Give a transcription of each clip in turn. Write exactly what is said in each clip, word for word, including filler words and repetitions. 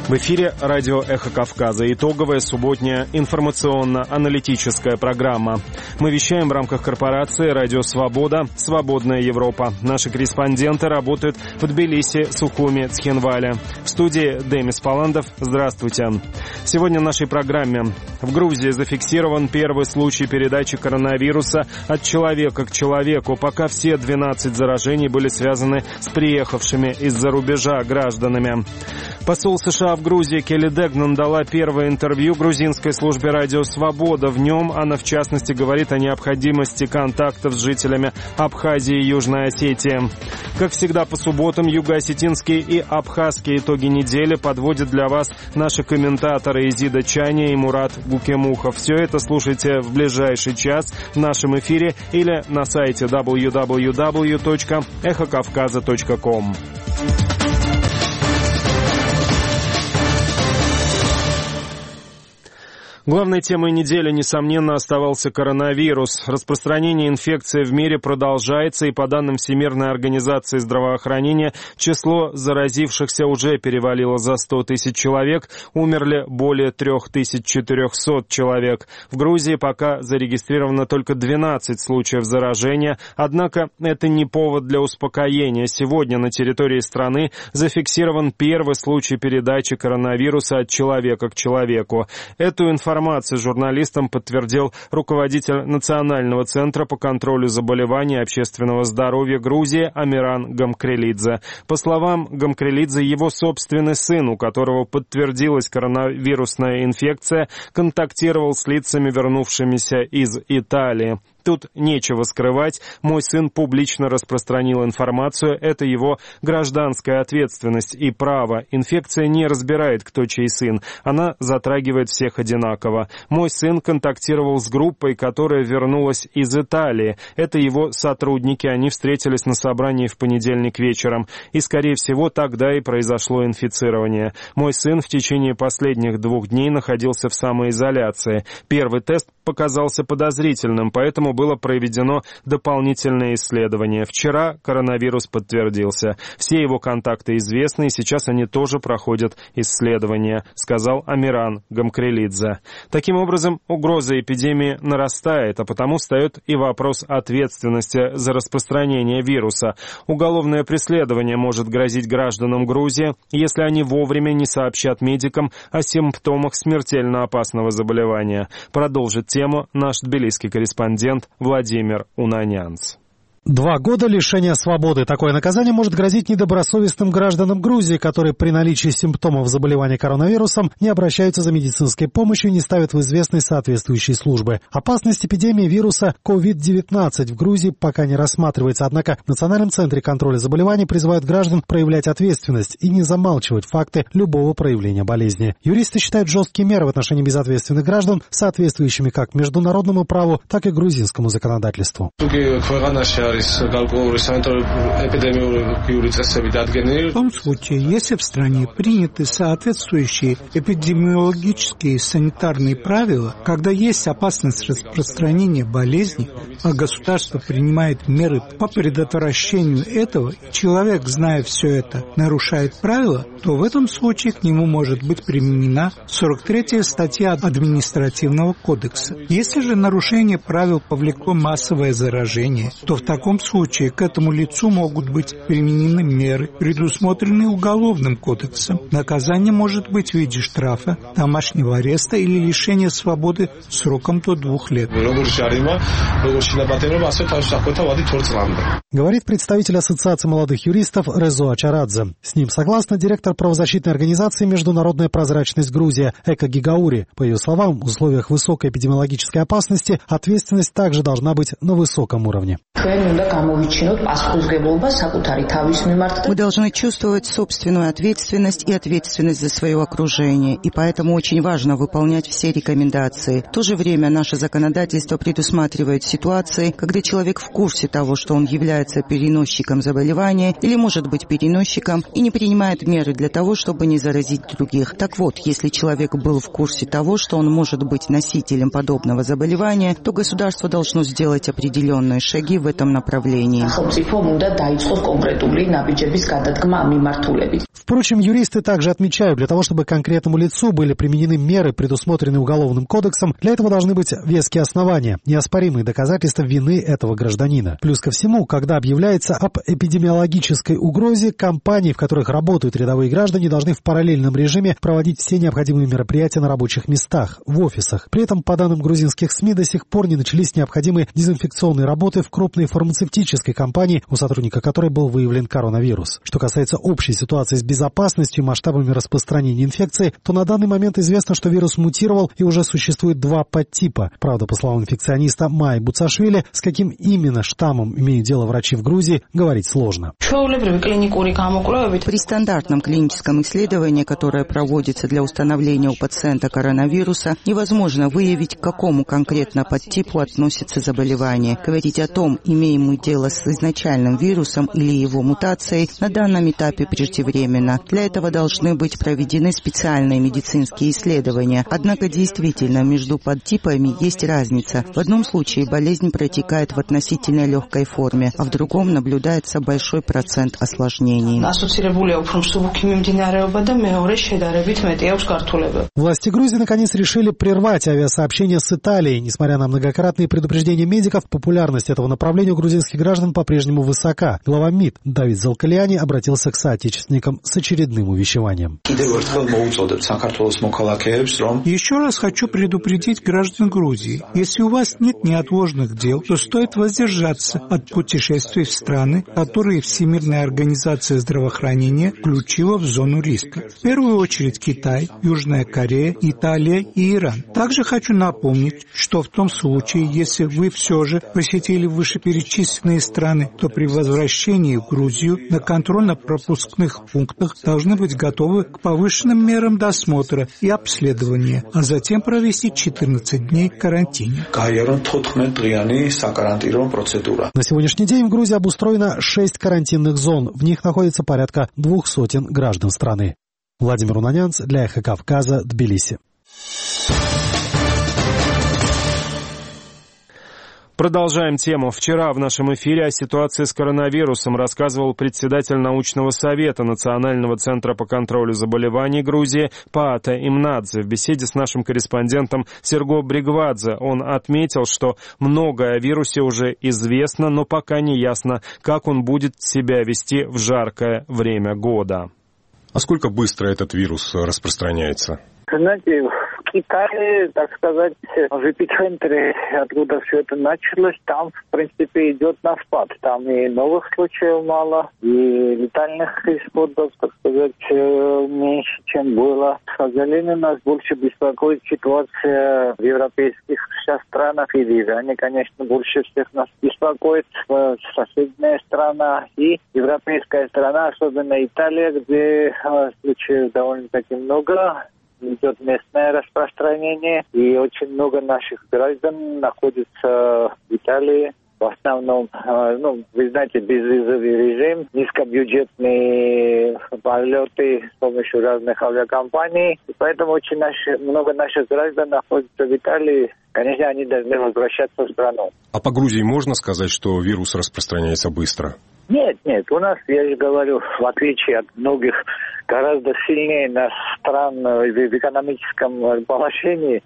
В эфире радио «Эхо Кавказа». Итоговая субботняя информационно-аналитическая программа. Мы вещаем в рамках корпорации «Радио Свобода. Свободная Европа». Наши корреспонденты работают в Тбилиси, Сухуми, Цхинвале. В студии Демис Паландов. Здравствуйте. Сегодня в нашей программе. В Грузии зафиксирован первый случай передачи коронавируса от человека к человеку. Пока все двенадцать заражений были связаны с приехавшими из-за рубежа гражданами. Посол США в Грузии Келли Дегнан дала первое интервью грузинской службе «Радио Свобода». В нем она, в частности, говорит о необходимости контактов с жителями Абхазии и Южной Осетии. Как всегда, по субботам юго-осетинские и абхазские итоги недели подводят для вас наши комментаторы Изида Чаня и Мурат Гукемухов. Все это слушайте в ближайший час в нашем эфире или на сайте дабл ю дабл ю дабл ю точка эхо кавказа точка ком. Главной темой недели, несомненно, оставался коронавирус. Распространение инфекции в мире продолжается, и по данным Всемирной организации здравоохранения, число заразившихся уже перевалило за сто тысяч человек, умерли более три тысячи четыреста человек. В Грузии пока зарегистрировано только двенадцать случаев заражения, однако это не повод для успокоения. Сегодня на территории страны зафиксирован первый случай передачи коронавируса от человека к человеку. Эту информацию Информацию журналистам подтвердил руководитель Национального центра по контролю заболеваний и общественного здоровья Грузии Амиран Гамкрелидзе. По словам Гамкрелидзе, его собственный сын, у которого подтвердилась коронавирусная инфекция, контактировал с лицами, вернувшимися из Италии. Тут нечего скрывать, мой сын публично распространил информацию, это его гражданская ответственность и право. Инфекция не разбирает, кто чей сын, она затрагивает всех одинаково. Мой сын контактировал с группой, которая вернулась из Италии. Это его сотрудники, они встретились на собрании в понедельник вечером. И, скорее всего, тогда и произошло инфицирование. Мой сын в течение последних двух дней находился в самоизоляции. Первый тест показался подозрительным, поэтому было проведено дополнительное исследование. Вчера коронавирус подтвердился. Все его контакты известны, и сейчас они тоже проходят исследования, сказал Амиран Гамкрелидзе. Таким образом, угроза эпидемии нарастает, а потому встает и вопрос ответственности за распространение вируса. Уголовное преследование может грозить гражданам Грузии, если они вовремя не сообщат медикам о симптомах смертельно опасного заболевания. Продолжит тему наш тбилисский корреспондент Владимир Унанянц. Два года лишения свободы. Такое наказание может грозить недобросовестным гражданам Грузии, которые при наличии симптомов заболевания коронавирусом не обращаются за медицинской помощью и не ставят в известность соответствующие службы. Опасность эпидемии вируса ковид девятнадцать в Грузии пока не рассматривается, однако в Национальном центре контроля заболеваний призывают граждан проявлять ответственность и не замалчивать факты любого проявления болезни. Юристы считают жесткие меры в отношении безответственных граждан соответствующими как международному праву, так и грузинскому законодательству. В том случае, если в стране приняты соответствующие эпидемиологические и санитарные правила, когда есть опасность распространения болезни, а государство принимает меры по предотвращению этого, и человек, зная все это, нарушает правила, то в этом случае к нему может быть применена сорок третья статья Административного кодекса. Если же нарушение правил повлекло массовое заражение, то в таком В таком случае к этому лицу могут быть применены меры, предусмотренные Уголовным кодексом. Наказание может быть в виде штрафа, домашнего ареста или лишения свободы сроком до двух лет. Говорит представитель Ассоциации молодых юристов Резо Ачарадзе. С ним согласна директор правозащитной организации «Международная прозрачность Грузия» Эка Гигаури. По ее словам, в условиях высокой эпидемиологической опасности ответственность также должна быть на высоком уровне. Мы должны чувствовать собственную ответственность и ответственность за свое окружение, и поэтому очень важно выполнять все рекомендации. В то же время наше законодательство предусматривает ситуации, когда человек в курсе того, что он является переносчиком заболевания или может быть переносчиком, и не принимает меры для того, чтобы не заразить других. Так вот, если человек был в курсе того, что он может быть носителем подобного заболевания, то государство должно сделать определенные шаги в этом направлении. направлении. Впрочем, юристы также отмечают, для того, чтобы конкретному лицу были применены меры, предусмотренные Уголовным кодексом, для этого должны быть веские основания, неоспоримые доказательства вины этого гражданина. Плюс ко всему, когда объявляется об эпидемиологической угрозе, компании, в которых работают рядовые граждане, должны в параллельном режиме проводить все необходимые мероприятия на рабочих местах, в офисах. При этом, по данным грузинских СМИ, до сих пор не начались необходимые дезинфекционные работы в крупной фармацевтической компании, у сотрудника которой был выявлен коронавирус. Что касается общей ситуации с безопасностью и масштабами распространения инфекции, то на данный момент известно, что вирус мутировал и уже существует два подтипа. Правда, по словам инфекциониста Майи Буцашвили, с каким именно штаммом имеют дело врачи в Грузии, говорить сложно. При стандартном клиническом исследовании, которое проводится для установления у пациента коронавируса, невозможно выявить, к какому конкретно подтипу относится заболевание. Говорить о том, имеем мы дело с изначальным вирусом или его мутацией, на данном этапе преждевременно. Для этого должны быть проведены специальные медицинские исследования. Однако действительно между подтипами есть разница. В одном случае болезнь протекает в относительно легкой форме, а в другом наблюдается большой процент осложнений. Власти Грузии наконец решили прервать авиасообщение с Италией. Несмотря на многократные предупреждения медиков, популярность этого направления у грузинских граждан по-прежнему высока. Глава МИД Давид Залкалиани обратился к соотечественникам с очередным увещеванием. Еще раз хочу предупредить граждан Грузии. Если у вас нет неотложных дел, то стоит воздержаться от путешествий в страны, которые Всемирная организация здравоохранения включила в зону риска. В первую очередь Китай, Южная Корея, Италия и Иран. Также хочу напомнить, что в том случае, если вы все же посетили вышеперечисленные страны, то при возвращении в Грузию на контрольно-пропускных пунктах должны быть готовы к повышенным мерам досмотра и обследования, а затем провести четырнадцать дней в карантине. На сегодняшний день в Грузии обустроено шесть карантинных зон. В них находится порядка двух сотен граждан страны. Владимир Унанянц для Эхо Кавказа, Тбилиси. Продолжаем тему. Вчера в нашем эфире о ситуации с коронавирусом рассказывал председатель научного совета Национального центра по контролю заболеваний Грузии Паата Имнадзе. В беседе с нашим корреспондентом Серго Бригвадзе он отметил, что многое о вирусе уже известно, но пока не ясно, как он будет себя вести в жаркое время года. А сколько быстро этот вирус распространяется? Знаете, в Китае, так сказать, в эпицентре, откуда все это началось, там, в принципе, идет на спад. Там и новых случаев мало, и летальных исходов, так сказать, меньше, чем было. К сожалению, нас больше беспокоит ситуация в европейских сейчас странах и в Иране, конечно, больше всех нас беспокоит соседняя страна и европейская страна, особенно Италия, где случаев довольно-таки много. Идет местное распространение, и очень много наших граждан находится в Италии. В основном, ну, вы знаете, безвизовый режим, низкобюджетные полеты с помощью разных авиакомпаний. И поэтому очень наши, много наших граждан находятся в Италии. Конечно, они должны возвращаться в страну. А по Грузии можно сказать, что вирус распространяется быстро? Нет, нет, у нас, я же говорю, в отличие от многих, гораздо сильнее нас стран в экономическом положении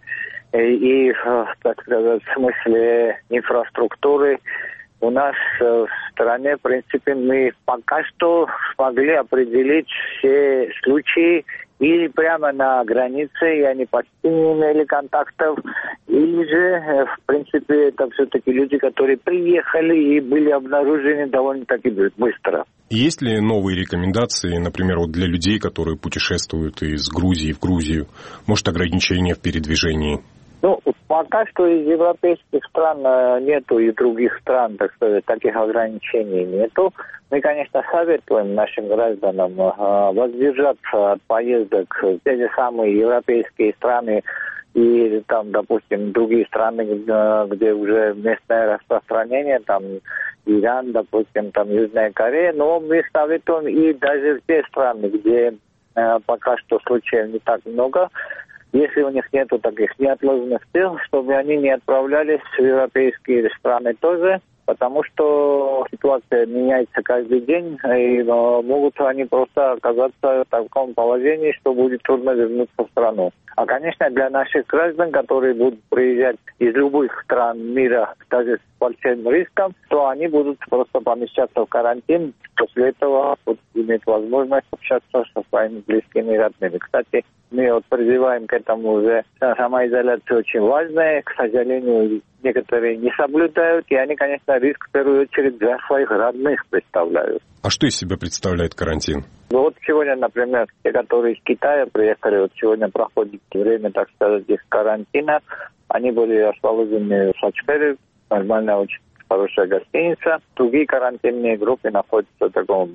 и, так сказать, в смысле инфраструктуры. У нас в стране, в принципе, мы пока что смогли определить все случаи или прямо на границе, и они почти не имели контактов, или же, в принципе, это все-таки люди, которые приехали и были обнаружены довольно-таки быстро. Есть ли новые рекомендации, например, вот для людей, которые путешествуют из Грузии в Грузию? Может, ограничения в передвижении? Ну, пока что из европейских стран нету, и других стран, так сказать, таких ограничений нету. Мы, конечно, советуем нашим гражданам воздержаться от поездок в те же самые европейские страны и, там, допустим, другие страны, где уже местное распространение, там, Иран, допустим, там, Южная Корея. Но мы советуем и даже в те страны, где пока что случаев не так много, если у них нету таких неотложных дел, чтобы они не отправлялись в европейские страны тоже. потому что ситуация меняется каждый день, и могут они просто оказаться в таком положении, что будет трудно вернуться в страну. А, конечно, для наших граждан, которые будут приезжать из любых стран мира, даже с большим риском, то они будут просто помещаться в карантин. После этого будут иметь возможность общаться со своими близкими и родными. Кстати, мы вот призываем к этому уже. Самоизоляция очень важная. К сожалению, некоторые не соблюдают, и они, конечно, риск в первую очередь для своих родных представляют. А что из себя представляет карантин? Вот сегодня, например, те, которые из Китая приехали, вот сегодня проходит время, так сказать, их карантина. Они были расположены в Сачпере, нормальная, очень хорошая гостиница. Другие карантинные группы находятся в таком,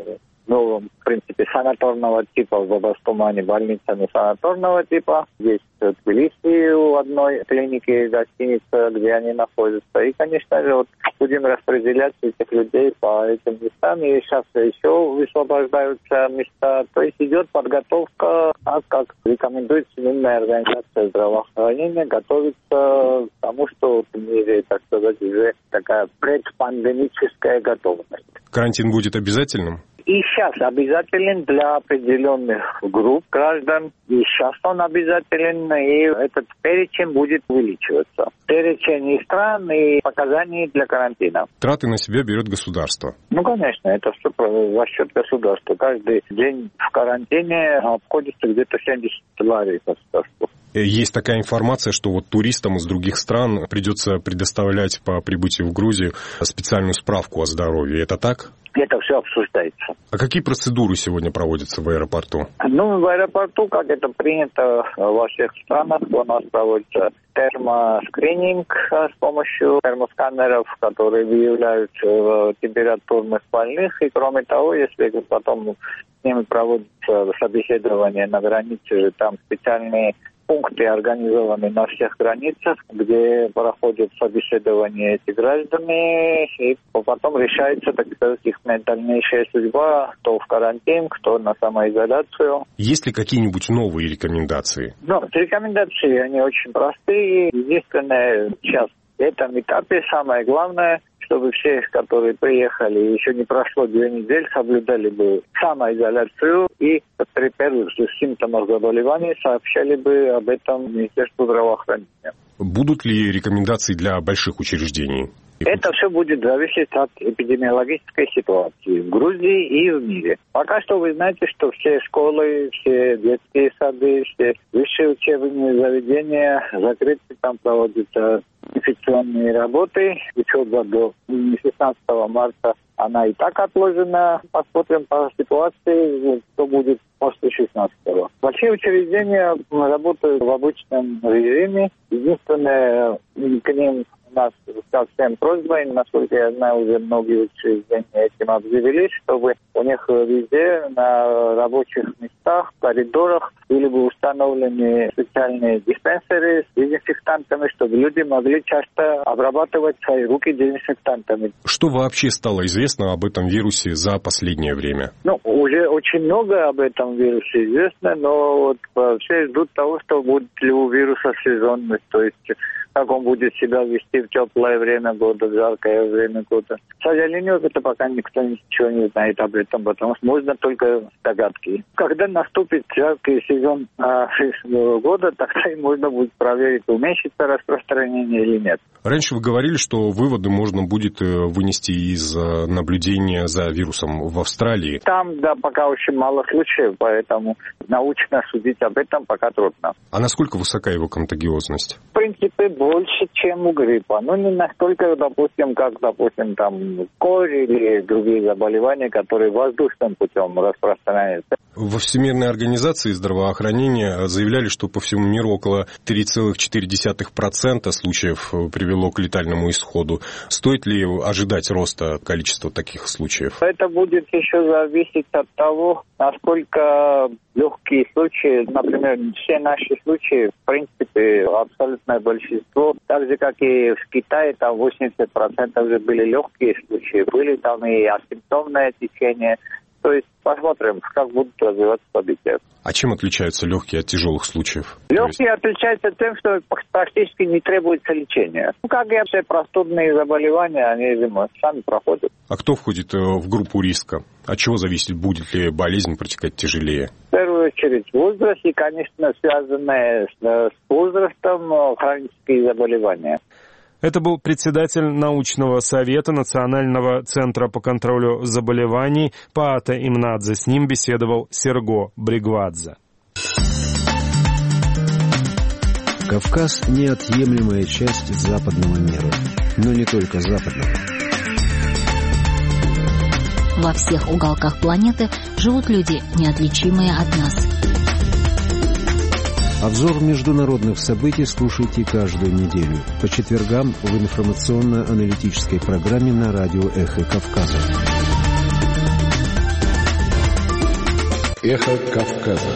ну, в принципе, санаторного типа, в Бабаскумане больницами санаторного типа. Есть в Тбилиси у одной клиники гостиница, где они находятся. И, конечно же, вот будем распределять этих людей по этим местам. И сейчас еще высвобождаются места. То есть идет подготовка, а как рекомендует Всемирная организация здравоохранения, готовится к тому, что в мире, так сказать, уже такая предпандемическая готовность. Карантин будет обязательным? И сейчас обязателен для определенных групп граждан. И сейчас он обязателен, и этот перечень будет увеличиваться. Перечень и стран, и показаний для карантина. Траты на себя берет государство? Ну, конечно, это все за счет государства. Каждый день в карантине обходится где-то семьдесят лари государству. Есть такая информация, что вот туристам из других стран придется предоставлять по прибытию в Грузию специальную справку о здоровье. Это так? Это все обсуждается. А какие процедуры сегодня проводятся в аэропорту? Ну, в аэропорту, как это принято во всех странах, у нас проводится термоскрининг с помощью термосканеров, которые выявляют температурных больных. И кроме того, если потом с ними проводится собеседование на границе, там специальные пункты организованы на всех границах, где проходят собеседование эти граждане, и потом решается, так сказать, их дальнейшая судьба, кто в карантин, кто на самоизоляцию. Есть ли какие-нибудь новые рекомендации? Ну, рекомендации, они очень простые. Единственное, сейчас в этом этапе самое главное, чтобы все, которые приехали, еще не прошло две недели, соблюдали бы самоизоляцию и при первых же симптомах заболевания сообщали бы об этом Министерству здравоохранения. Будут ли рекомендации для больших учреждений? Это все будет зависеть от эпидемиологической ситуации в Грузии и в мире. Пока что вы знаете, что все школы, все детские сады, все высшие учебные заведения закрыты, там проводятся инфекционные работы. Учеба до шестнадцатого марта, она и так отложена. Посмотрим по ситуации, что будет после шестнадцатого. Большие учреждения работают в обычном режиме. Единственное, к ним у нас совсем просьба, насколько я знаю, уже многие учреждения этим объявились, чтобы у них везде на рабочих местах, в коридорах были бы установлены специальные диспенсеры с дезинфектантами, чтобы люди могли часто обрабатывать свои руки дезинфектантами. Что вообще стало известно об этом вирусе за последнее время? Ну, уже очень много об этом вирусе известно, но вот все ждут того, что будет ли у вируса сезонность, то есть как он будет себя вести в теплое время года, в жаркое время года. К сожалению, это пока никто ничего не знает об этом, потому что можно только догадки. Когда наступит жаркий сезон а, года, тогда и можно будет проверить, уменьшится распространение или нет. Раньше вы говорили, что выводы можно будет вынести из наблюдения за вирусом в Австралии. Там, да, пока очень мало случаев, поэтому научно судить об этом пока трудно. А насколько высока его контагиозность? В принципе, больше, чем у гриппа. Но не настолько, допустим, как, допустим, там, корь или другие заболевания, которые воздушным путем распространяются. Во Всемирной организации здравоохранения заявляли, что по всему миру около три целых четыре десятых процента случаев привело к летальному исходу. Стоит ли ожидать роста количества таких случаев? Это будет еще зависеть от того, насколько легкие случаи, например, все наши случаи, в принципе, абсолютное большинство, так же, как и в Китае, там восемьдесят процентов уже были легкие случаи, были там и асимптомное течение, То есть посмотрим, как будут развиваться события. А чем отличаются легкие от тяжелых случаев? Легкие есть... отличаются тем, что практически не требуется лечения. Ну, как и все простудные заболевания, они, видимо, сами проходят. А кто входит в группу риска? От чего зависит, будет ли болезнь протекать тяжелее? В первую очередь возраст и, конечно, связанные с, с возрастом хронические заболевания. Это был председатель научного совета Национального центра по контролю заболеваний Паата Имнадзе. С ним беседовал Серго Бригвадзе. Кавказ – неотъемлемая часть западного мира, но не только западного. Во всех уголках планеты живут люди, неотличимые от нас. Обзор международных событий слушайте каждую неделю по четвергам в информационно-аналитической программе на радио «Эхо Кавказа». «Эхо Кавказа».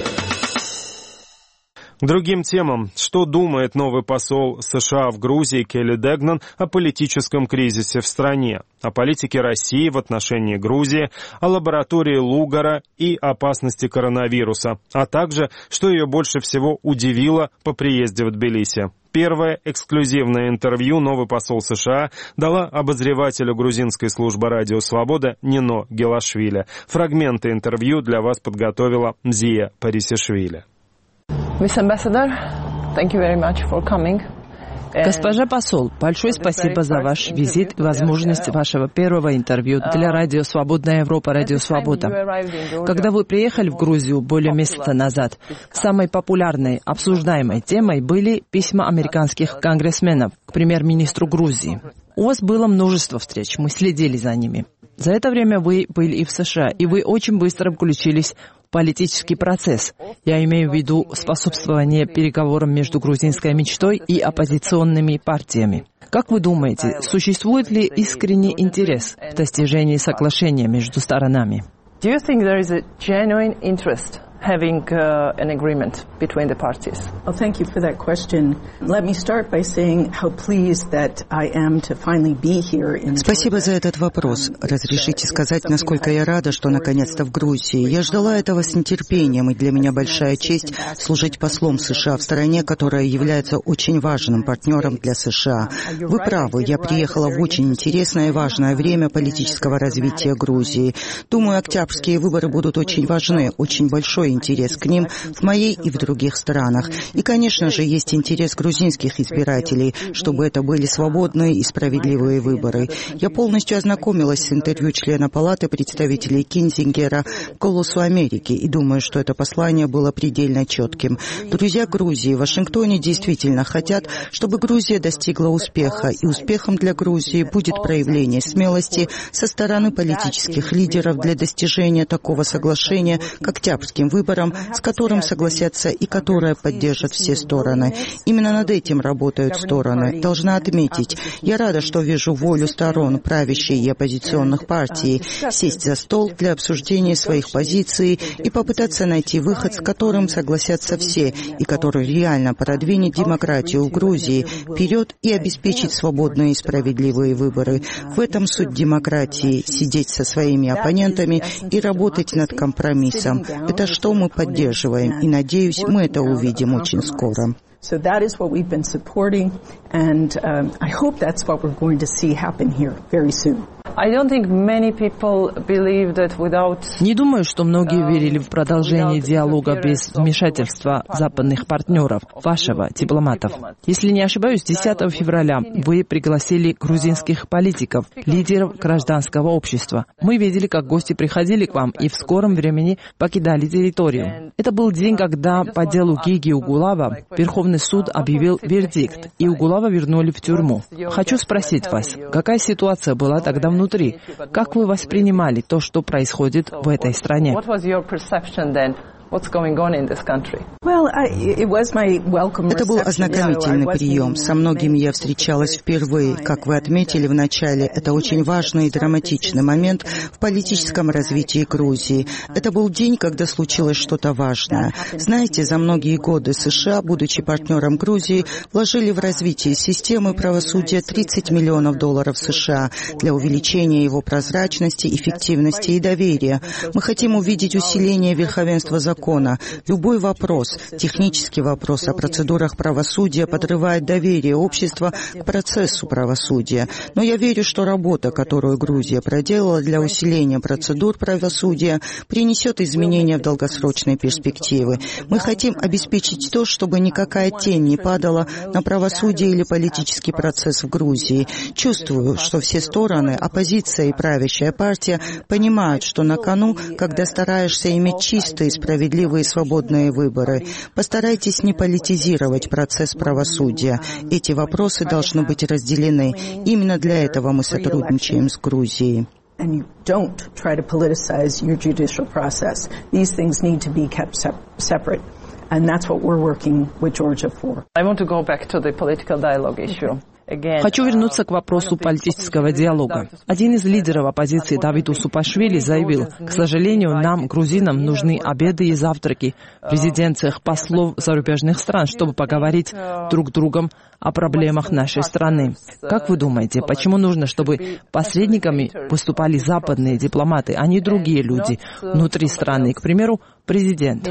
К другим темам. Что думает новый посол США в Грузии Келли Дегнан о политическом кризисе в стране, о политике России в отношении Грузии, о лаборатории Лугара и опасности коронавируса, а также, что ее больше всего удивило по приезде в Тбилиси. Первое эксклюзивное интервью новый посол США дала обозревателю грузинской службы «Радио Свобода» Нино Гелашвили. Фрагменты интервью для вас подготовила Мзия Парисишвили. Miss Ambassador, thank you very much for coming. Госпожа посол, большое спасибо за ваш визит и возможность вашего первого интервью для Радио Свободная Европа, Радио Свобода. Когда вы приехали в Грузию более месяца назад, самой популярной, обсуждаемой темой были письма американских конгрессменов к премьер-министру Грузии. У вас было множество встреч, мы следили за ними. За это время вы были и в США, и вы очень быстро включились в политический процесс. Я имею в виду способствование переговорам между грузинской мечтой и оппозиционными партиями. Как вы думаете, существует ли искренний интерес в достижении соглашения между сторонами? Do you think there is a genuine interest having uh, an agreement between the parties? Well, thank you for that question. Let me start by saying how pleased that I am to finally be here in Спасибо за этот вопрос. Разрешите сказать, насколько я рада, что наконец-то в Грузии. Я ждала этого с нетерпением, и для меня большая честь служить послом США в стране, которая является очень важным партнером для США. Вы правы, я приехала в очень интересное и важное время политического развития Грузии. Думаю, октябрьские выборы будут очень важны, очень большой интерес к ним в моей и в других странах. И, конечно же, есть интерес грузинских избирателей, чтобы это были свободные и справедливые выборы. Я полностью ознакомилась с интервью члена Палаты представителей Кинзингера «Голосу Америки» и думаю, что это послание было предельно четким. Друзья Грузии в Вашингтоне действительно хотят, чтобы Грузия достигла успеха, и успехом для Грузии будет проявление смелости со стороны политических лидеров для достижения такого соглашения к октябрьским выборам, выборам, с которым согласятся и которое поддержат все стороны. Именно над этим работают стороны. Должна отметить, я рада, что вижу волю сторон правящей и оппозиционных партий сесть за стол для обсуждения своих позиций и попытаться найти выход, с которым согласятся все, и который реально продвинет демократию в Грузии вперед и обеспечит свободные и справедливые выборы. В этом суть демократии — сидеть со своими оппонентами и работать над компромиссом. Это что мы поддерживаем, и, надеюсь, мы это увидим очень скоро. So that is what we've been supporting, and um, I hope that's what we're going to see happen here very soon. I don't think many people believe that without... Не думаю, что многие верили в продолжение диалога без вмешательства западных партнеров, вашего, дипломатов. Если не ошибаюсь, десятого февраля вы пригласили грузинских политиков, лидеров гражданского общества. Мы видели, как гости приходили к вам и в скором времени покидали территорию. Это был день, когда по делу Гиги Угулава Верховный суд объявил вердикт, и Угулава вернули в тюрьму. Хочу спросить вас, какая ситуация была тогда внутри? Как вы воспринимали то, что происходит в этой стране? Это был ознакомительный прием. Со многими я встречалась впервые. Как вы отметили в начале, это очень важный и драматичный момент в политическом развитии Грузии. Это был день, когда случилось что-то важное. Знаете, за многие годы США, будучи партнером Грузии, вложили в развитие системы правосудия тридцать миллионов долларов США для увеличения его прозрачности, эффективности и доверия. Мы хотим увидеть усиление верховенства закона. Любой вопрос, технический вопрос о процедурах правосудия подрывает доверие общества к процессу правосудия. Но я верю, что работа, которую Грузия проделала для усиления процедур правосудия, принесет изменения в долгосрочной перспективе. Мы хотим обеспечить то, чтобы никакая тень не падала на правосудие или политический процесс в Грузии. Чувствую, что все стороны, оппозиция и правящая партия, понимают, что на кону, когда стараешься иметь чистые, справедливые и свободные выборы. Постарайтесь не политизировать процесс правосудия. Эти вопросы должны быть разделены. Именно для этого мы сотрудничаем с Грузией. And you don't try to politicize your judicial process. These things need to be kept sep- separate. And that's what we're working with Georgia for. I want to go back to the political dialogue issue. Хочу вернуться к вопросу политического диалога. Один из лидеров оппозиции Давид Усупашвили заявил: «К сожалению, нам, грузинам, нужны обеды и завтраки в резиденциях послов зарубежных стран, чтобы поговорить друг с другом о проблемах нашей страны». Как вы думаете, почему нужно, чтобы посредниками выступали западные дипломаты, а не другие люди внутри страны, к примеру, президент?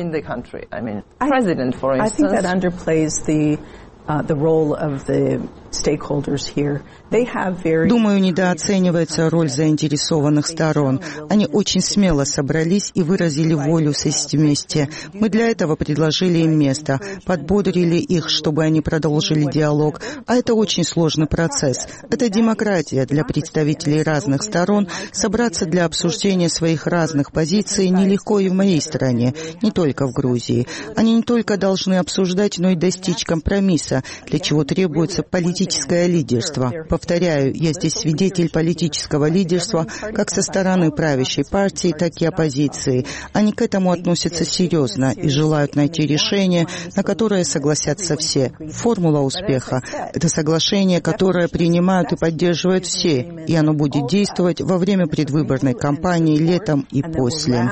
Uh, the role of the stakeholders here. They have very... Думаю, недооценивается роль заинтересованных сторон. Они очень смело собрались и выразили волю сесть вместе. Мы для этого предложили им место, подбодрили их, чтобы они продолжили диалог. А это очень сложный процесс. Это демократия для представителей разных сторон. Собраться для обсуждения своих разных позиций нелегко и в моей стране, не только в Грузии. Они не только должны обсуждать, но и достичь компромисса, для чего требуется политическое лидерство. Повторяю, я здесь свидетель политического лидерства как со стороны правящей партии, так и оппозиции. Они к этому относятся серьезно и желают найти решение, на которое согласятся все. Формула успеха — это соглашение, которое принимают и поддерживают все, и оно будет действовать во время предвыборной кампании летом и после.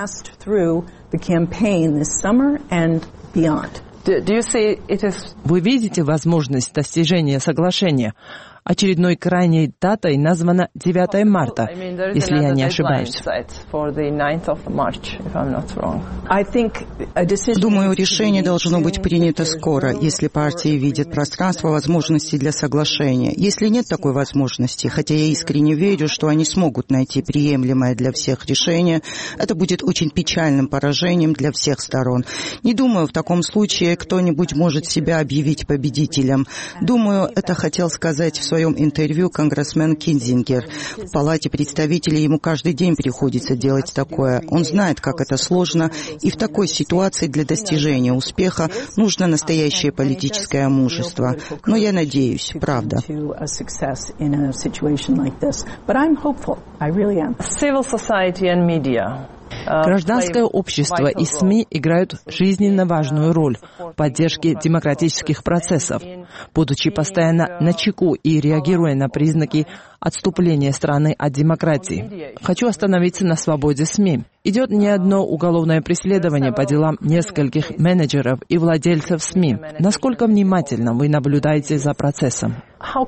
Вы видите возможность достижения соглашения? Очередной крайней датой названа девятое марта, если я не ошибаюсь. Думаю, решение должно быть принято скоро, если партии видят пространство возможностей для соглашения. Если нет такой возможности, хотя я искренне верю, что они смогут найти приемлемое для всех решение, это будет очень печальным поражением для всех сторон. Не думаю, в таком случае кто-нибудь может себя объявить победителем. Думаю, это хотел сказать в своем В своем интервью конгрессмен Кинзингер. В Палате представителей ему каждый день приходится делать такое. Он знает, как это сложно, и в такой ситуации для достижения успеха нужно настоящее политическое мужество. Но я надеюсь, правда. Гражданское общество и СМИ играют жизненно важную роль в поддержке демократических процессов, будучи постоянно начеку и реагируя на признаки отступления страны от демократии. Хочу остановиться на свободе СМИ. Идет не одно уголовное преследование по делам нескольких менеджеров и владельцев СМИ. Насколько внимательно вы наблюдаете за процессом?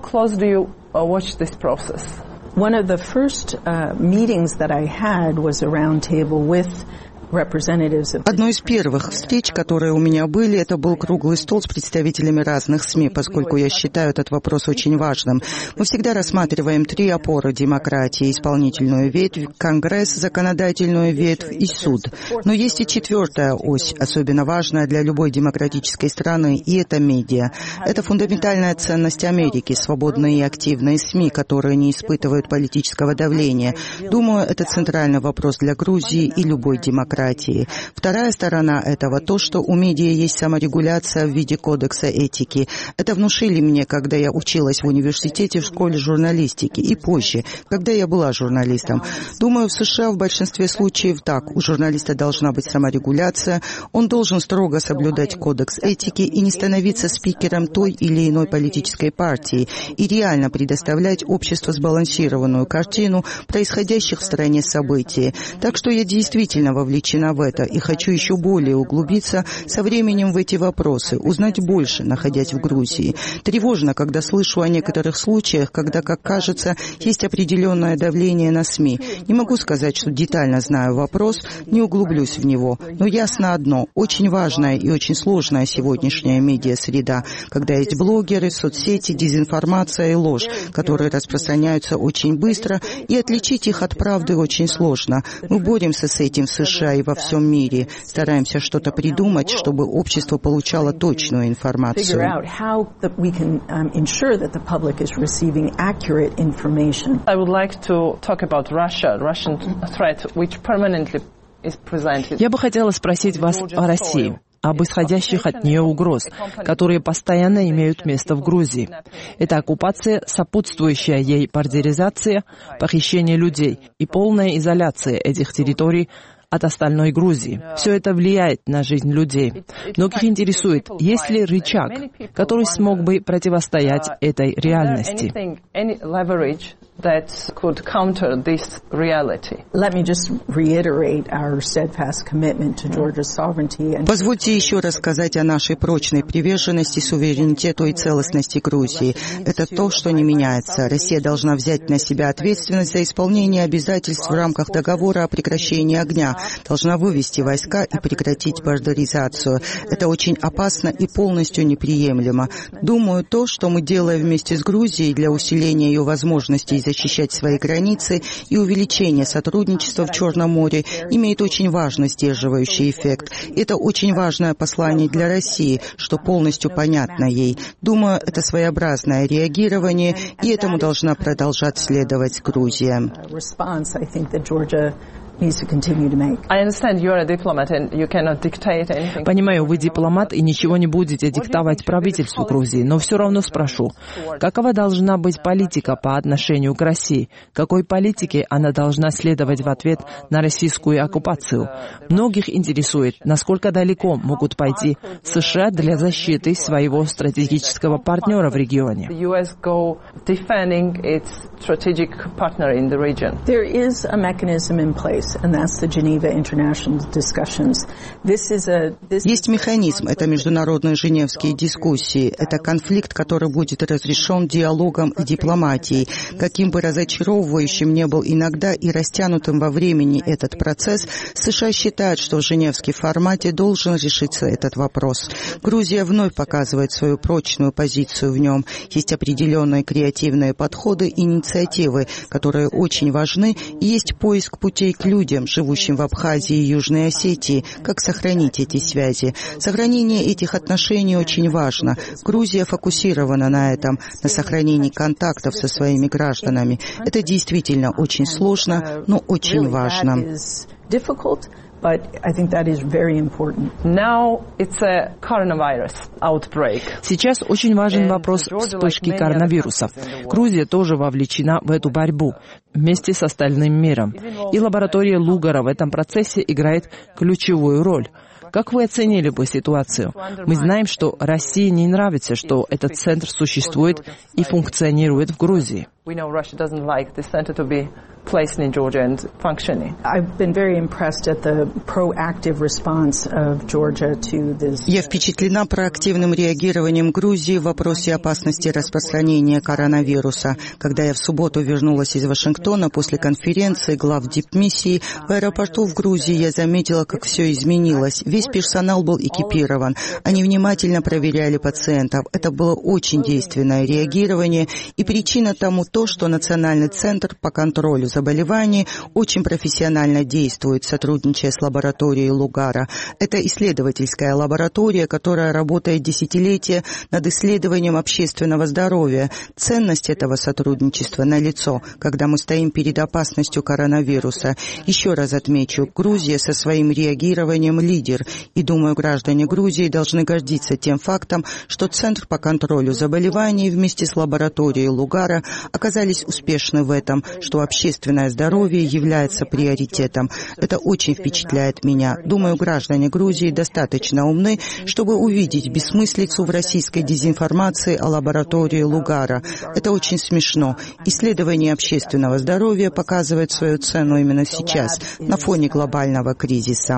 One of the first uh, meetings that I had was a round table with Одной из первых встреч, которые у меня были, это был круглый стол с представителями разных СМИ, поскольку я считаю этот вопрос очень важным. Мы всегда рассматриваем три опоры демократии: исполнительную ветвь, Конгресс, законодательную ветвь и суд. Но есть и четвертая ось, особенно важная для любой демократической страны, и это медиа. Это фундаментальная ценность Америки, свободные и активные СМИ, которые не испытывают политического давления. Думаю, это центральный вопрос для Грузии и любой демократии. демократии. Вторая сторона этого — то, что у медиа есть саморегуляция в виде кодекса этики. Это внушили мне, когда я училась в университете в школе журналистики и позже, когда я была журналистом. Думаю, в США в большинстве случаев так. У журналиста должна быть саморегуляция, он должен строго соблюдать кодекс этики и не становиться спикером той или иной политической партии, и реально предоставлять обществу сбалансированную картину происходящих в стране событий. Так что я действительно вовлечена в это и хочу еще более углубиться со временем в эти вопросы, узнать больше, находясь в Грузии. Тревожно, когда слышу о некоторых случаях, когда, как кажется, есть определенное давление на СМИ. Не могу сказать, что детально знаю вопрос, не углублюсь в него, но ясно одно – очень важная и очень сложная сегодняшняя медиа-среда, когда есть блогеры, соцсети, дезинформация и ложь, которые распространяются очень быстро, и отличить их от правды очень сложно. Мы боремся с этим в США и во всем мире, стараемся что-то придумать, чтобы общество получало точную информацию. I would like to talk about Russia, Russian threat, which permanently is presented. Я бы хотела спросить вас о России, об исходящих от нее угроз, которые постоянно имеют место в Грузии. Это оккупация, сопутствующая ей бандеризация, похищение людей и полная изоляция этих территорий от остальной Грузии. Все это влияет на жизнь людей. Многих интересует, есть ли рычаг, который смог бы противостоять этой реальности. That could counter this reality. Let me just reiterate our steadfast commitment to Georgia's sovereignty. Позвольте еще раз сказать о нашей прочной приверженности суверенитету и целостности Грузии. Это то, что не меняется. Россия должна взять на себя ответственность за исполнение обязательств в рамках договора о прекращении огня, должна вывести войска и прекратить бандеризацию. Это очень опасно и полностью неприемлемо. Думаю, то, что мы делаем вместе с Грузией для усиления ее возможностей защищать свои границы и увеличение сотрудничества в Черном море, имеет очень важный сдерживающий эффект. Это очень важное послание для России, что полностью понятно ей. Думаю, это своеобразное реагирование, и этому должна продолжать следовать Грузия. Понимаю, вы дипломат и ничего не будете диктовать правительству Грузии, но все равно спрошу, какова должна быть политика по отношению к России? Какой политике она должна следовать в ответ на российскую оккупацию? Многих интересует, насколько далеко могут пойти США для защиты своего стратегического партнера в регионе. Есть механизм, это международные женевские дискуссии. Это конфликт, который будет разрешен диалогом и дипломатией. Каким бы разочаровывающим не был иногда и растянутым во времени этот процесс, США считают, что в женевском формате должен решиться этот вопрос. Грузия вновь показывает свою прочную позицию в нем. Есть определенные креативные подходы и инициативы, которые очень важны, и есть поиск путей к людям, живущим в Абхазии и Южной Осетии, как сохранить эти связи. Сохранение этих отношений очень важно. Грузия фокусирована на этом, на сохранении контактов со своими гражданами. Это действительно очень сложно, но очень важно. But I think that is very important. Now it's a coronavirus outbreak. Сейчас очень важен вопрос вспышки коронавируса. Грузия тоже вовлечена в эту борьбу вместе с остальным миром. И лаборатория Лугара в этом процессе играет ключевую роль. Как вы оценили бы ситуацию? Мы знаем, что России не нравится, что этот центр существует и функционирует в Грузии. Я впечатлена проактивным реагированием Грузии в вопросе опасности распространения коронавируса. Когда я в субботу вернулась из Вашингтона после конференции глав дипмиссии, в аэропорту в Грузии я заметила, как все изменилось. Весь персонал был экипирован. Они внимательно проверяли пациентов. Это было очень действенное реагирование, и причина тому то, то, что Национальный центр по контролю заболеваний очень профессионально действует, сотрудничая с лабораторией Лугара. Это исследовательская лаборатория, которая работает десятилетия над исследованием общественного здоровья. Ценность этого сотрудничества налицо, когда мы стоим перед опасностью коронавируса. Еще раз отмечу, Грузия со своим реагированием лидер. И, думаю, граждане Грузии должны гордиться тем фактом, что Центр по контролю заболеваний вместе с лабораторией Лугара оказались успешны в этом, что общественное здоровье является приоритетом. Это очень впечатляет меня. Думаю, граждане Грузии достаточно умны, чтобы увидеть бессмыслицу в российской дезинформации о лаборатории Лугара. Это очень смешно. Исследование общественного здоровья показывает свою цену именно сейчас, на фоне глобального кризиса.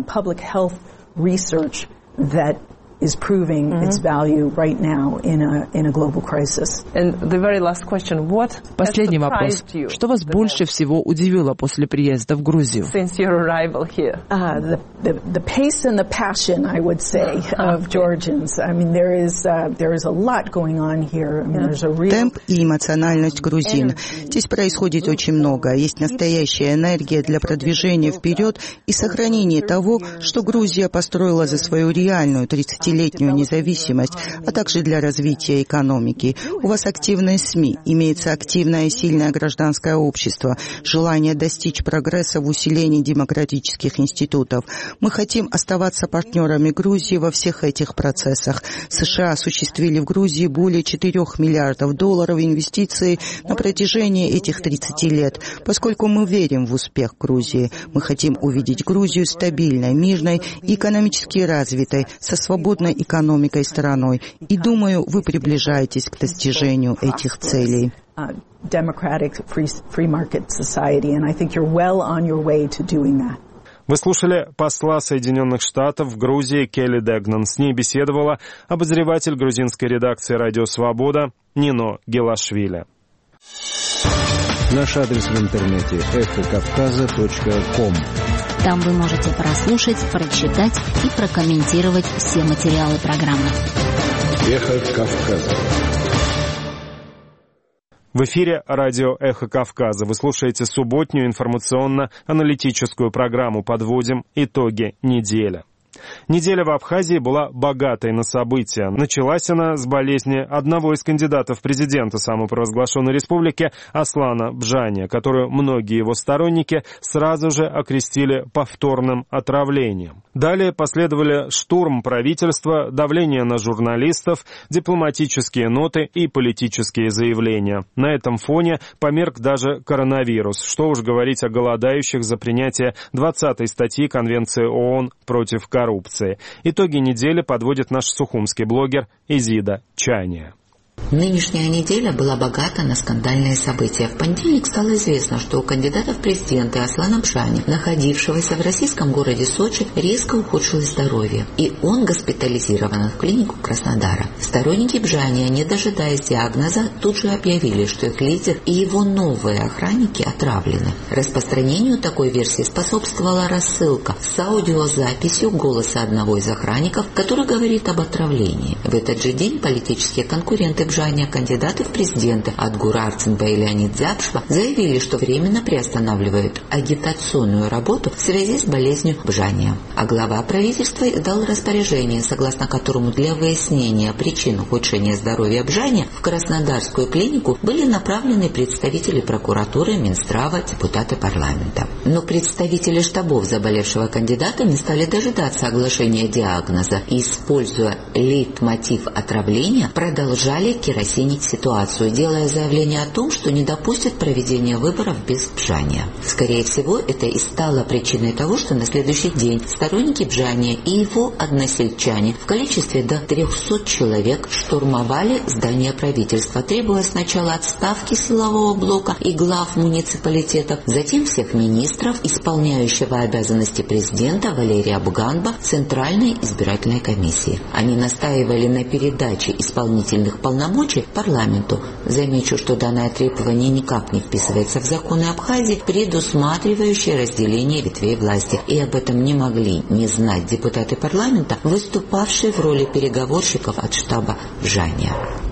is proving mm-hmm. its value right now in a in a global crisis. And the very last question: what? Последний вопрос. Что вас больше всего удивило после приезда в Грузию? Since your arrival here, uh, the, the the pace and the passion, I would say, of Georgians. I mean, there is uh, there is a lot going on here. I mean, there's a real... Темп и эмоциональность грузин. Здесь происходит очень много. Есть настоящая энергия для продвижения вперед и сохранения того, что Грузия построила за свою реальную тридцатилетнюю независимость, а также для развития экономики. У вас активные СМИ, имеется активное и сильное гражданское общество, желание достичь прогресса в усилении демократических институтов. Мы хотим оставаться партнерами Грузии во всех этих процессах. США осуществили в Грузии более четырёх миллиардов долларов инвестиций на протяжении этих тридцати лет. Поскольку мы верим в успех Грузии, мы хотим увидеть Грузию стабильной, мирной и экономически развитой, со свободной экономикой страной. И думаю, вы приближаетесь к достижению этих целей. Вы слушали посла Соединенных Штатов в Грузии Келли Дегнан. С ней беседовала обозреватель грузинской редакции «Радио Свобода» Нино Гелашвили. Наш адрес в интернете эхо кавказа точка ком. Там вы можете прослушать, прочитать и прокомментировать все материалы программы. Эхо Кавказа. В эфире радио «Эхо Кавказа». Вы слушаете субботнюю информационно-аналитическую программу «Подводим итоги недели». Неделя в Абхазии была богатой на события. Началась она с болезни одного из кандидатов в президенты самопровозглашенной республики Аслана Бжания, которую многие его сторонники сразу же окрестили повторным отравлением. Далее последовали штурм правительства, давление на журналистов, дипломатические ноты и политические заявления. На этом фоне померк даже коронавирус. Что уж говорить о голодающих за принятие двадцатой статьи Конвенции ООН против коррупции. коррупции. Итоги недели подводит наш сухумский блогер Изида Чания. Нынешняя неделя была богата на скандальные события. В понедельник стало известно, что у кандидата в президенты Аслана Бжани, находившегося в российском городе Сочи, резко ухудшилось здоровье, и он госпитализирован в клинику Краснодара. Сторонники Бжани, не дожидаясь диагноза, тут же объявили, что их лидер и его новые охранники отравлены. Распространению такой версии способствовала рассылка с аудиозаписью голоса одного из охранников, который говорит об отравлении. В этот же день политические конкуренты Бжания, кандидаты в президенты Адгур Арцинба и Леонид Зябшва, заявили, что временно приостанавливают агитационную работу в связи с болезнью Бжания. А глава правительства издал распоряжение, согласно которому для выяснения причин ухудшения здоровья Бжания в Краснодарскую клинику были направлены представители прокуратуры, Минздрава, депутаты парламента. Но представители штабов заболевшего кандидата не стали дожидаться оглашения диагноза и, используя лейтмотив отравления, продолжали керосинить ситуацию, делая заявление о том, что не допустят проведения выборов без Бжания. Скорее всего, это и стало причиной того, что на следующий день сторонники Бжания и его односельчане в количестве до трехсот человек штурмовали здание правительства, требуя сначала отставки силового блока и глав муниципалитетов, затем всех министров, исполняющего обязанности президента Валерия Буганба, Центральной избирательной комиссии. Они настаивали на передаче исполнительных полномочий парламенту. Замечу, что данное требование никак не вписывается в законы Абхазии, предусматривающие разделение ветвей власти. И об этом не могли не знать депутаты парламента, выступавшие в роли переговорщиков от штаба Бжания.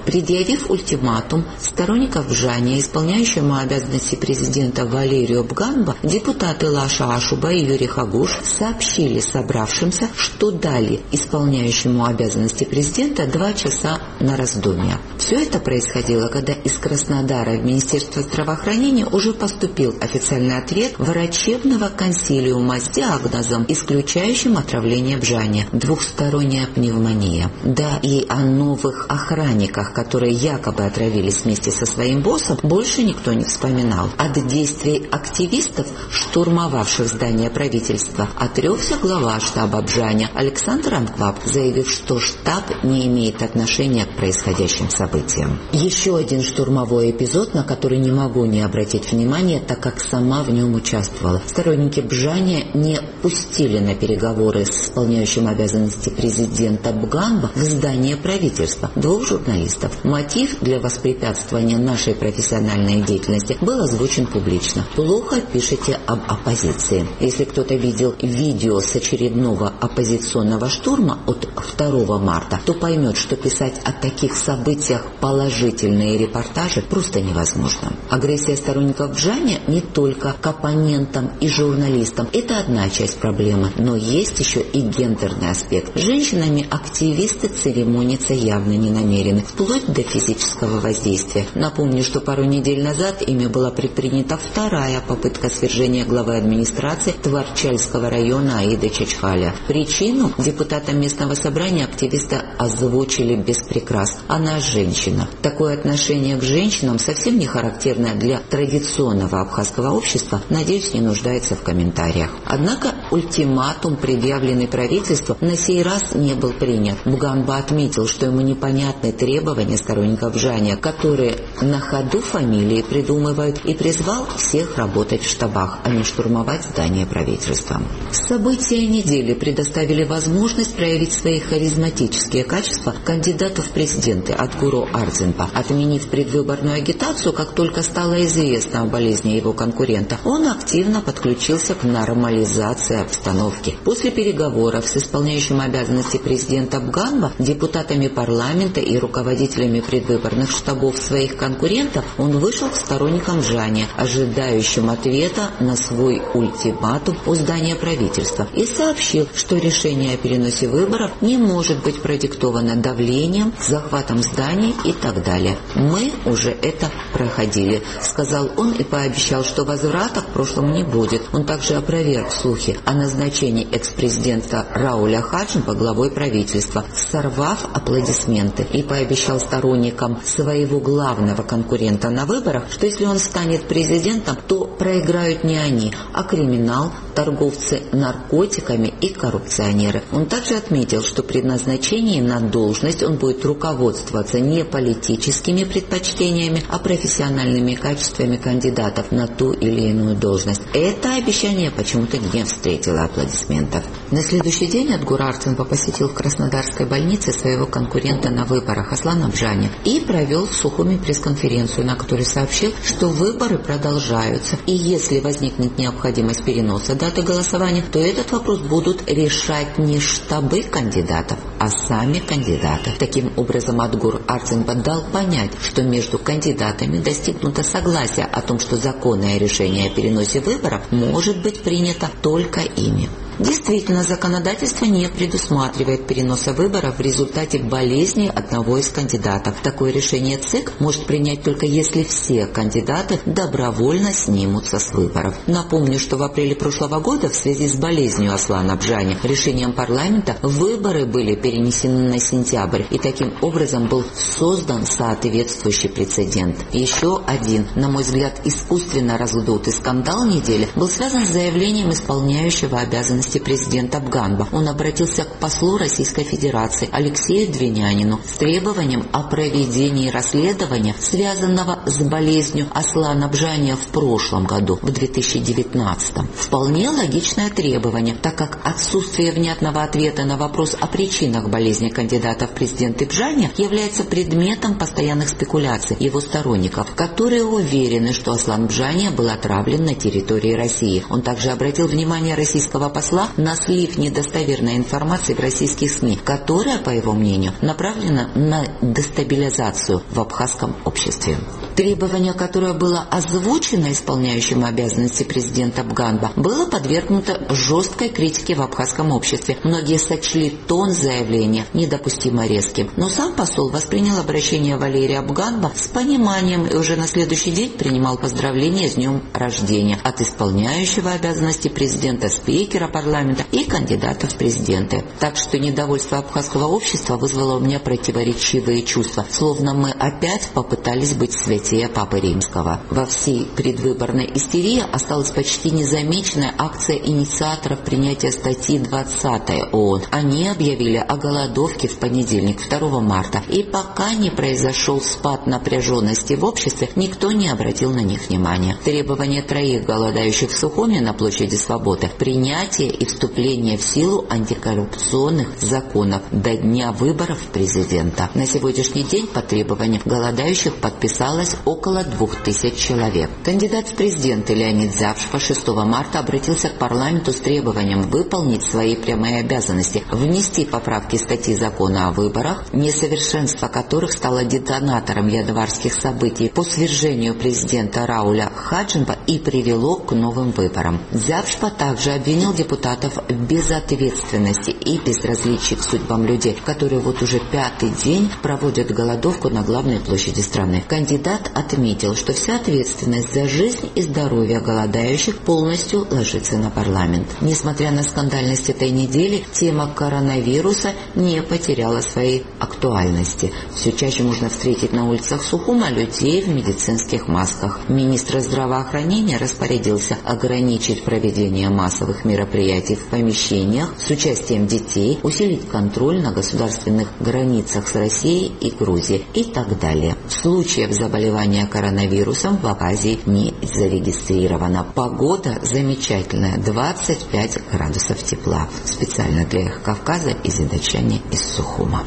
Предъявив ультиматум сторонников Бжания, исполняющему обязанности президента Валерию Бганба, депутаты Лаша Ашуба и Юрий Хагуш сообщили собравшимся, что дали исполняющему обязанности президента два часа на раздумья. Все это происходило, когда из Краснодара в Министерство здравоохранения уже поступил официальный ответ врачебного консилиума с диагнозом, исключающим отравление Бжания – двухсторонняя пневмония. Да и о новых охранниках, которые якобы отравились вместе со своим боссом, больше никто не вспоминал. От действий активистов, штурмовавших здание правительства, отрекся глава штаба Бжания Александр Анкваб, заявив, что штаб не имеет отношения к происходящим событиям. Еще один штурмовой эпизод, на который не могу не обратить внимание, так как сама в нем участвовала. Сторонники Бжания не пустили на переговоры с исполняющим обязанности президента Бганба в здание правительства двух журналистов. Мотив для воспрепятствования нашей профессиональной деятельности был озвучен публично. Плохо пишете об оппозиции. Если кто-то видел видео с очередного оппозиционного штурма от второго марта, то поймет, что писать о таких событиях положительные репортажи просто невозможно. Агрессия сторонников Бжания не только к оппонентам и журналистам. Это одна часть проблемы, но есть еще и гендерный аспект. С женщинами активисты церемониться явно не намерены, вплоть до физического воздействия. Напомню, что пару недель назад ими была предпринята вторая попытка свержения главы администрации Творчальского района Аиды Чачхаля. Причину депутатам местного собрания активисты озвучили без прикрас. Она женщина. Такое отношение к женщинам совсем не характерное для традиционного абхазского общества, надеюсь, не нуждается в комментариях. Однако ультиматум, предъявленный правительству, на сей раз не был принят. Бганба отметил, что ему непонятны требования сторонников Бжания, которые на ходу фамилии придумывают, и призвал всех работать в штабах, а не штурмовать здание правительства. События недели предоставили возможность проявить свои харизматические качества кандидату в президенты Адгуру Ардзинпа. Отменив предвыборную агитацию, как только стало известно о болезни его конкурента, он активно подключился к нормализации обстановки. После переговоров с исполняющим обязанности президента Бганба, депутатами парламента и руководителями предвыборных штабов своих конкурентов, он вышел к сторонникам Бжания, ожидающим ответа на свой ультиматум у здания правительства, и сообщил, что решение о переносе выборов не может быть продиктовано давлением, захватом зданий и так далее. «Мы уже это проходили», — сказал он и пообещал, что возврата к прошлому не будет. Он также опроверг слухи о назначении экс-президента Рауля Хаджипа главой правительства, сорвав аплодисменты, и пообещал сторонникам своего главного конкурента на выборах, что если он станет президентом, то проиграют не они, а криминал, торговцы наркотиками и коррупционеры. Он также отметил, что при назначении на должность он будет руководствоваться не политическими предпочтениями, а профессиональными качествами кандидатов на ту или иную должность. Это обещание почему-то не встретило аплодисментов. На следующий день Адгур Ардзинпа посетил в Краснодарской больнице своего конкурента на выборах Аслана Бжания и провел в Сухуми пресс-конференцию, на которой сообщил, что выборы продолжаются, и если возникнет необходимость переноса даты голосования, то этот вопрос будут решать не штабы кандидатов, а сами кандидаты. Таким образом, Адгур Ардзинпа дал понять, что между кандидатами достигнуто согласие о том, что законное решение о переносе выборов может быть принято только ими. Действительно, законодательство не предусматривает переноса выборов в результате болезни одного из кандидатов. Такое решение ЦИК может принять только если все кандидаты добровольно снимутся с выборов. Напомню, что в апреле прошлого года в связи с болезнью Аслана Бжания решением парламента выборы были перенесены на сентябрь, и таким образом был создан соответствующий прецедент. Еще один, на мой взгляд, искусственно раздутый скандал недели был связан с заявлением исполняющего обязанности президента Бганба. Он обратился к послу Российской Федерации Алексею Двинянину с требованием о проведении расследования, связанного с болезнью Аслана Бжания в прошлом году, в две тысячи девятнадцатом. Вполне логичное требование, так как отсутствие внятного ответа на вопрос о причинах болезни кандидата в президенты Бжания является предметом постоянных спекуляций его сторонников, которые уверены, что Аслан Бжания был отравлен на территории России. Он также обратил внимание российского посла посла на слив недостоверной информации в российских СМИ, которая, по его мнению, направлена на дестабилизацию в абхазском обществе. Требование, которое было озвучено исполняющим обязанности президента Бганба, было подвергнуто жесткой критике в абхазском обществе. Многие сочли тон заявления недопустимо резким. Но сам посол воспринял обращение Валерия Бганба с пониманием и уже на следующий день принимал поздравления с днем рождения от исполняющего обязанности президента, спикера парламента и кандидатов в президенты. Так что недовольство абхазского общества вызвало у меня противоречивые чувства, словно мы опять попытались быть святее Папы Римского. Во всей предвыборной истерии осталась почти незамеченная акция инициаторов принятия статьи двадцатой ООН. Они объявили о голодовке в понедельник, второго марта, и пока не произошел спад напряженности в обществе, никто не обратил на них внимания. Требование троих голодающих в Сухуми на площади Свободы – принятие и вступление в силу антикоррупционных законов до дня выборов президента. На сегодняшний день по требованиям голодающих подписалось около двух тысяч человек. Кандидат в президенты Леонид Зябшпа шестого марта обратился к парламенту с требованием выполнить свои прямые обязанности, внести поправки статьи закона о выборах, несовершенство которых стало детонатором январских событий по свержению президента Рауля Хаджимба и привело к новым выборам. Зябшпа также обвинил депутатов в безответственности и безразличии к судьбам людей, которые вот уже пятый день проводят голодовку на главной площади страны. Кандидат отметил, что вся ответственность за жизнь и здоровье голодающих полностью ложится на парламент. Несмотря на скандальность этой недели, тема коронавируса не потеряла своей актуальности. Все чаще можно встретить на улицах Сухума людей в медицинских масках. Министр здравоохранения распорядился ограничить проведение массовых мероприятий в помещениях с участием детей, усилить контроль на государственных границах с Россией и Грузией и так далее. Случаев заболевания коронавирусом в Абхазии не зарегистрировано. Погода замечательная, двадцать пять градусов тепла. Специально для Эхо Кавказа из Индочани из Сухума.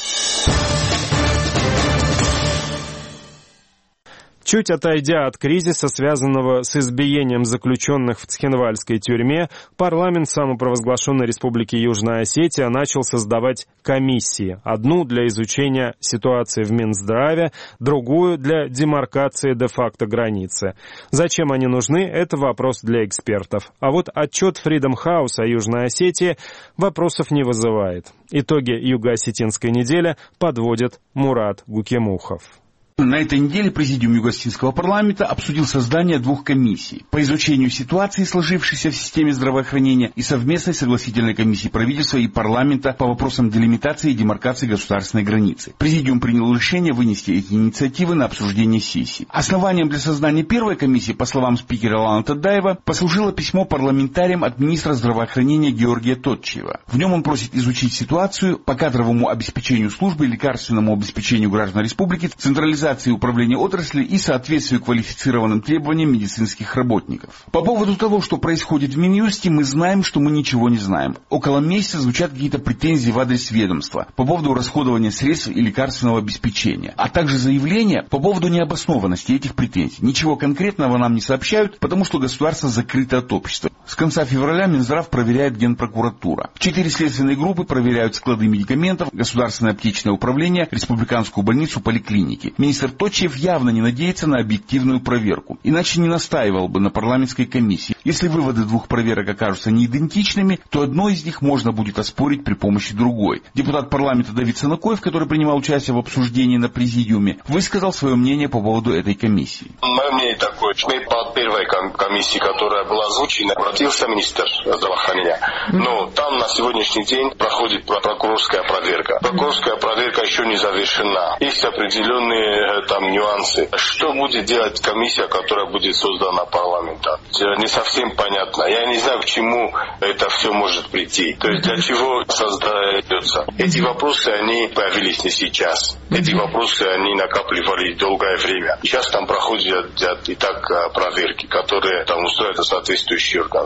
Чуть отойдя от кризиса, связанного с избиением заключенных в Цхинвальской тюрьме, парламент самопровозглашенной Республики Южная Осетия начал создавать комиссии. Одну для изучения ситуации в Минздраве, другую для демаркации де-факто границы. Зачем они нужны, это вопрос для экспертов. А вот отчет Freedom House о Южной Осетии вопросов не вызывает. Итоги юго-осетинской недели подводит Мурат Гукемухов. На этой неделе Президиум Юго-Осетинского парламента обсудил создание двух комиссий по изучению ситуации, сложившейся в системе здравоохранения, и совместной согласительной комиссии правительства и парламента по вопросам делимитации и демаркации государственной границы. Президиум принял решение вынести эти инициативы на обсуждение сессии. Основанием для создания первой комиссии, по словам спикера Лана Тадаева, послужило письмо парламентариям от министра здравоохранения Георгия Тотчиева. В нем он просит изучить ситуацию по кадровому обеспечению службы и лекарственному обеспечению граждан республики, централизации управления отрасли и соответствию квалифицированным требованиям медицинских работников. По поводу того, что происходит в Минюсте, мы знаем, что мы ничего не знаем. Около месяца звучат какие-то претензии в адрес ведомства по поводу расходования средств и лекарственного обеспечения, а также заявления по поводу необоснованности этих претензий. Ничего конкретного нам не сообщают, потому что государство закрыто от общества. С конца февраля Минздрав проверяет Генпрокуратура. Четыре следственные группы проверяют склады медикаментов, Государственное аптечное управление, Республиканскую больницу, поликлиники. Министр Тотчиев явно не надеется на объективную проверку, иначе не настаивал бы на парламентской комиссии. Если выводы двух проверок окажутся неидентичными, то одно из них можно будет оспорить при помощи другой. Депутат парламента Давид Санакоев, который принимал участие в обсуждении на президиуме, высказал свое мнение по поводу этой комиссии. Мое мнение такое, что мы по первой комиссии, которая была озвучена, обратился министр здравоохранения. Но там на сегодняшний день проходит прокурорская проверка. Прокурорская проверка еще не завершена. Есть определенные там нюансы. Что будет делать комиссия, которая будет создана парламентом? Не совсем понятно. Я не знаю, к чему это все может прийти. То есть для чего создается. Эти вопросы, они появились не сейчас. Эти вопросы, они накапливались долгое время. Сейчас там проходят и так проверки, которые там устроят соответствующие органы.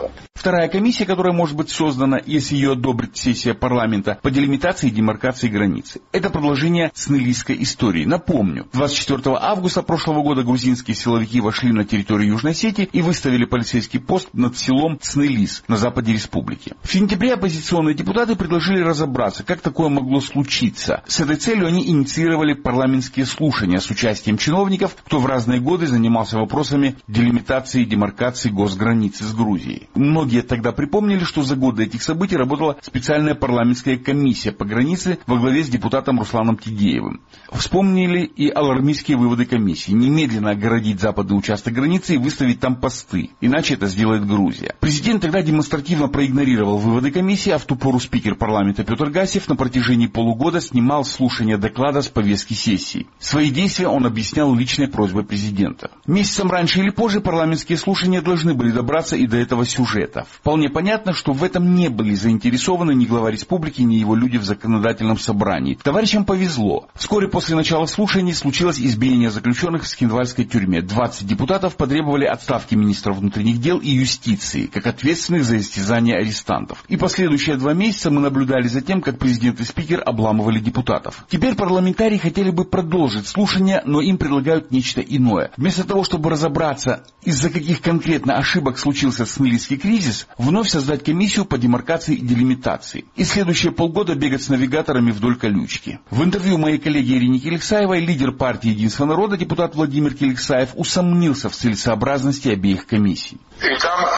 Вторая комиссия, которая может быть создана, если ее одобрит сессия парламента, по делимитации и демаркации границы. Это продолжение цнелийской истории. Напомню, двадцать четвёртого августа прошлого года грузинские силовики вошли на территорию Южной Осетии и выставили полицейский пост над селом Цнелис на западе республики. В сентябре оппозиционные депутаты предложили разобраться, как такое могло случиться. С этой целью они инициировали парламентские слушания с участием чиновников, кто в разные годы занимался вопросами делимитации и демаркации госграницы с Грузией. Многие тогда припомнили, что за годы этих событий работала специальная парламентская комиссия по границе во главе с депутатом Русланом Тигеевым. Вспомнили и алармистские выводы комиссии. Немедленно огородить западный участок границы и выставить там посты. Иначе это сделает Грузия. Президент тогда демонстративно проигнорировал выводы комиссии, а в ту пору спикер парламента Петр Гасев на протяжении полугода снимал слушание доклада с повестки сессии. Свои действия он объяснял личной просьбой президента. Месяцем раньше или позже парламентские слушания должны были добраться и до этого сюжета. Вполне понятно, что в этом не были заинтересованы ни глава республики, ни его люди в законодательном собрании. Товарищам повезло. Вскоре после начала слушаний случилось избиение заключенных в Схинвальской тюрьме. двадцать депутатов потребовали отставки министра внутренних дел и юстиции, как ответственных за истязание арестантов. И последующие два месяца мы наблюдали за тем, как президент и спикер обламывали депутатов. Теперь парламентарии хотели бы продолжить слушания, но им предлагают нечто иное. Вместо того, чтобы разобраться, из-за каких конкретно ошибок случился цнелийский кризис, вновь создать комиссию по демаркации и делимитации. И следующие полгода бегать с навигаторами вдоль колючки. В интервью моей коллеге Ирине Келексаевой лидер партии «Единство народа» депутат Владимир Келексаев усомнился в целесообразности обеих комиссий. И там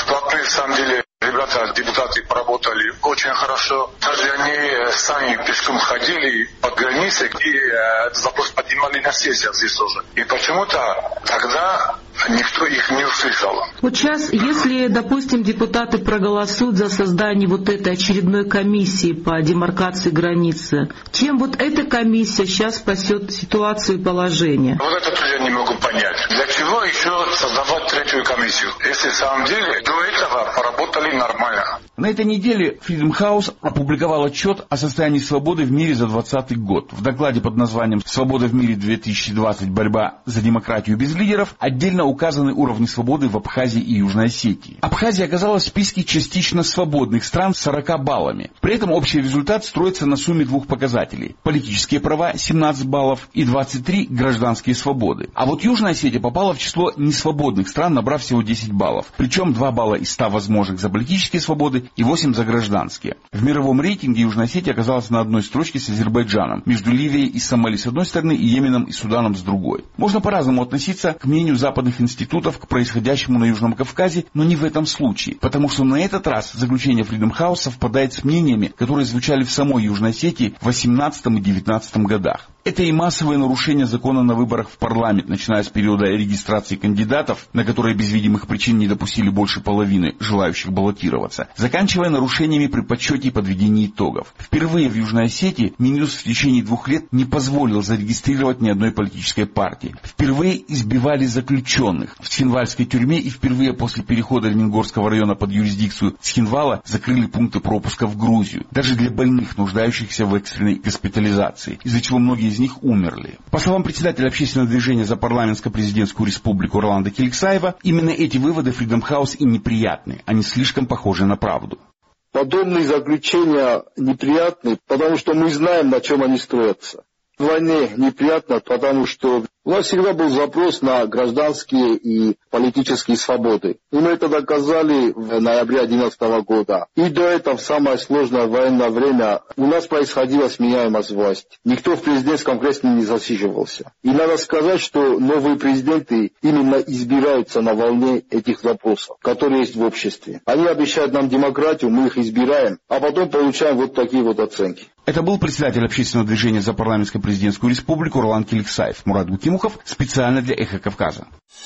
в самом деле ребята, депутаты поработали очень хорошо. Даже они сами пешком ходили по границе и этот вопрос поднимали на сессиях здесь тоже. И почему-то тогда никто их не услышал. Вот сейчас, если, допустим, депутаты проголосуют за создание вот этой очередной комиссии по демаркации границы, чем вот эта комиссия сейчас спасет ситуацию и положение? Вот это тоже я не могу понять. Для чего еще создавать третью комиссию, если в самом деле до этого поработали нормально? На этой неделе Freedom House опубликовал отчет о состоянии свободы в мире за двадцатый год. В докладе под названием «Свобода в мире две тысячи двадцать. Борьба за демократию без лидеров» отдельно указаны уровни свободы в Абхазии и Южной Осетии. Абхазия оказалась в списке частично свободных стран с сорока баллами. При этом общий результат строится на сумме двух показателей. Политические права – семнадцать баллов и двадцать три – гражданские свободы. А вот Южная Осетия попала в число несвободных стран, набрав всего десять баллов. Причем два балла из ста возможных за политические свободы и восемь за гражданские. В мировом рейтинге Южная Осетия оказалась на одной строчке с Азербайджаном, между Ливией и Сомали с одной стороны и Йеменом и Суданом с другой. Можно по-разному относиться к мнению западных институтов к происходящему на Южном Кавказе, но не в этом случае, потому что на этот раз заключение Freedom House совпадает с мнениями, которые звучали в самой Южной Осетии в восемнадцатом и девятнадцатом годах. Это и массовые нарушения закона на выборах в парламент, начиная с периода регистрации кандидатов, на которые без видимых причин не допустили больше половины желающих баллотироваться, заканчивая нарушениями при подсчете и подведении итогов. Впервые в Южной Осетии Минюст в течение двух лет не позволил зарегистрировать ни одной политической партии. Впервые избивали заключенных в Схинвальской тюрьме и впервые после перехода Ленингорского района под юрисдикцию Схинвала закрыли пункты пропуска в Грузию, даже для больных, нуждающихся в экстренной госпитализации, из-за чего многие из них умерли. По словам председателя общественного движения за парламентско-президентскую республику Роланда Келексаева, именно эти выводы Freedom House и неприятны, они слишком похожи на правду. Подобные заключения неприятны, потому что мы знаем, на чем они строятся. В войне неприятно, потому что у нас всегда был запрос на гражданские и политические свободы. И мы это доказали в ноябре две тысячи одиннадцатого года. И до этого, в самое сложное военное время, у нас происходила сменяемость власти. Никто в президентском кресле не засиживался. И надо сказать, что новые президенты именно избираются на волне этих запросов, которые есть в обществе. Они обещают нам демократию, мы их избираем, а потом получаем вот такие вот оценки. Это был председатель общественного движения за парламентско-президентскую республику Роланд Келексаев. Мурат Гукимухов специально для «Эхо Кавказа».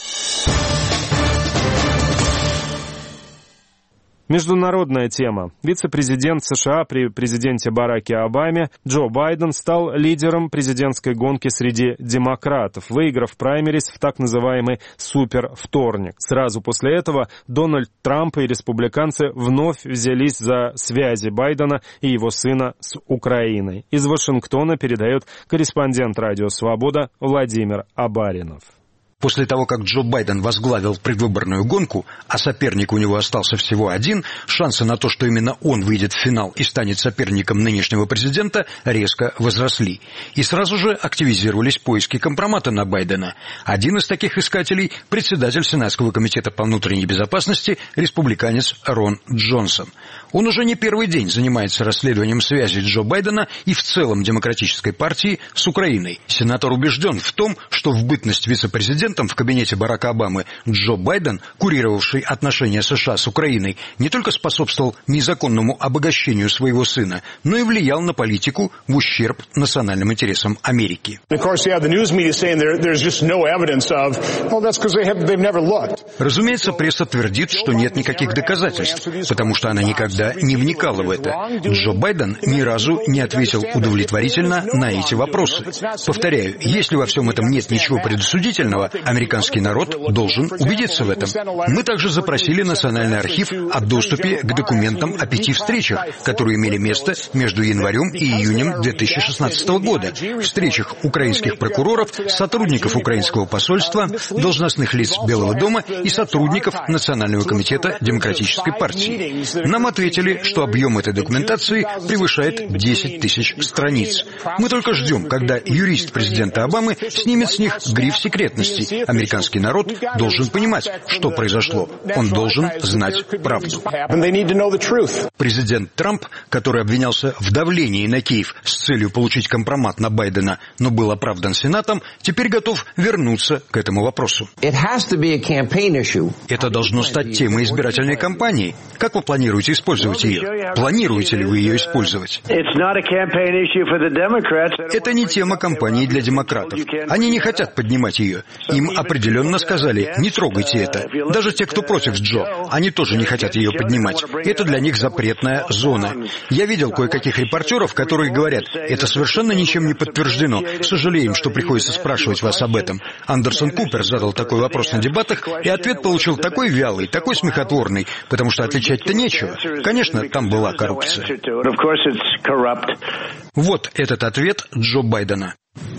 Международная тема. Вице-президент США при президенте Бараке Обаме Джо Байден стал лидером президентской гонки среди демократов, выиграв праймериз в так называемый «супервторник». Сразу после этого Дональд Трамп и республиканцы вновь взялись за связи Байдена и его сына с Украиной. Из Вашингтона передает корреспондент «Радио Свобода» Владимир Абаринов. После того, как Джо Байден возглавил предвыборную гонку, а соперник у него остался всего один, шансы на то, что именно он выйдет в финал и станет соперником нынешнего президента, резко возросли. И сразу же активизировались поиски компромата на Байдена. Один из таких искателей – председатель Сенатского комитета по внутренней безопасности, республиканец Рон Джонсон. Он уже не первый день занимается расследованием связи Джо Байдена и в целом демократической партии с Украиной. Сенатор убежден в том, что в бытность вице-президентом в кабинете Барака Обамы Джо Байден, курировавший отношения США с Украиной, не только способствовал незаконному обогащению своего сына, но и влиял на политику в ущерб национальным интересам Америки. Разумеется, пресса твердит, что нет никаких доказательств, потому что она никогда не вникала в это. Джо Байден ни разу не ответил удовлетворительно на эти вопросы. Повторяю, если во всем этом нет ничего предосудительного, американский народ должен убедиться в этом. Мы также запросили Национальный архив о доступе к документам о пяти встречах, которые имели место между январем и июнем две тысячи шестнадцатого года. Встречах украинских прокуроров, сотрудников украинского посольства, должностных лиц Белого дома и сотрудников Национального комитета Демократической партии. Нам ответили, что объем этой документации превышает десять тысяч страниц. Мы только ждем, когда юрист президента Обамы снимет с них гриф секретности. Американский народ должен понимать, что произошло. Он должен знать правду. Президент Трамп, который обвинялся в давлении на Киев с целью получить компромат на Байдена, но был оправдан Сенатом, теперь готов вернуться к этому вопросу. Это должно стать темой избирательной кампании. Как вы планируете использовать ее? Планируете ли вы ее использовать? Это не тема кампании для демократов. Они не хотят поднимать ее. Им определенно сказали, не трогайте это. Даже те, кто против Джо, они тоже не хотят ее поднимать. Это для них запретная зона. Я видел кое-каких репортеров, которые говорят, это совершенно ничем не подтверждено. Сожалеем, что приходится спрашивать вас об этом. Андерсон Купер задал такой вопрос на дебатах, и ответ получил такой вялый, такой смехотворный, потому что отличать-то нечего. Конечно, там была коррупция. Вот этот ответ Джо Байдена.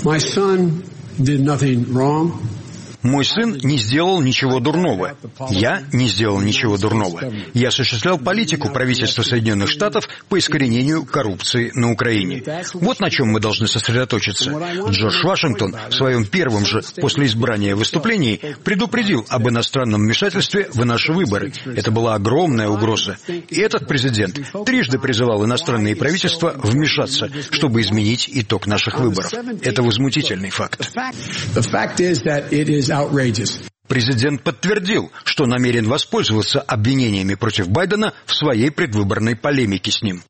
Мой сын не сделал ничего дурного. Я не сделал ничего дурного. Я осуществлял политику правительства Соединенных Штатов по искоренению коррупции на Украине. Вот на чем мы должны сосредоточиться. Джордж Вашингтон в своем первом же после избрания выступлении предупредил об иностранном вмешательстве в наши выборы. Это была огромная угроза. И этот президент трижды призывал иностранные правительства вмешаться, чтобы изменить итог наших выборов. Это возмутительный факт. Президент подтвердил, что намерен воспользоваться обвинениями против Байдена в своей предвыборной полемике с ним.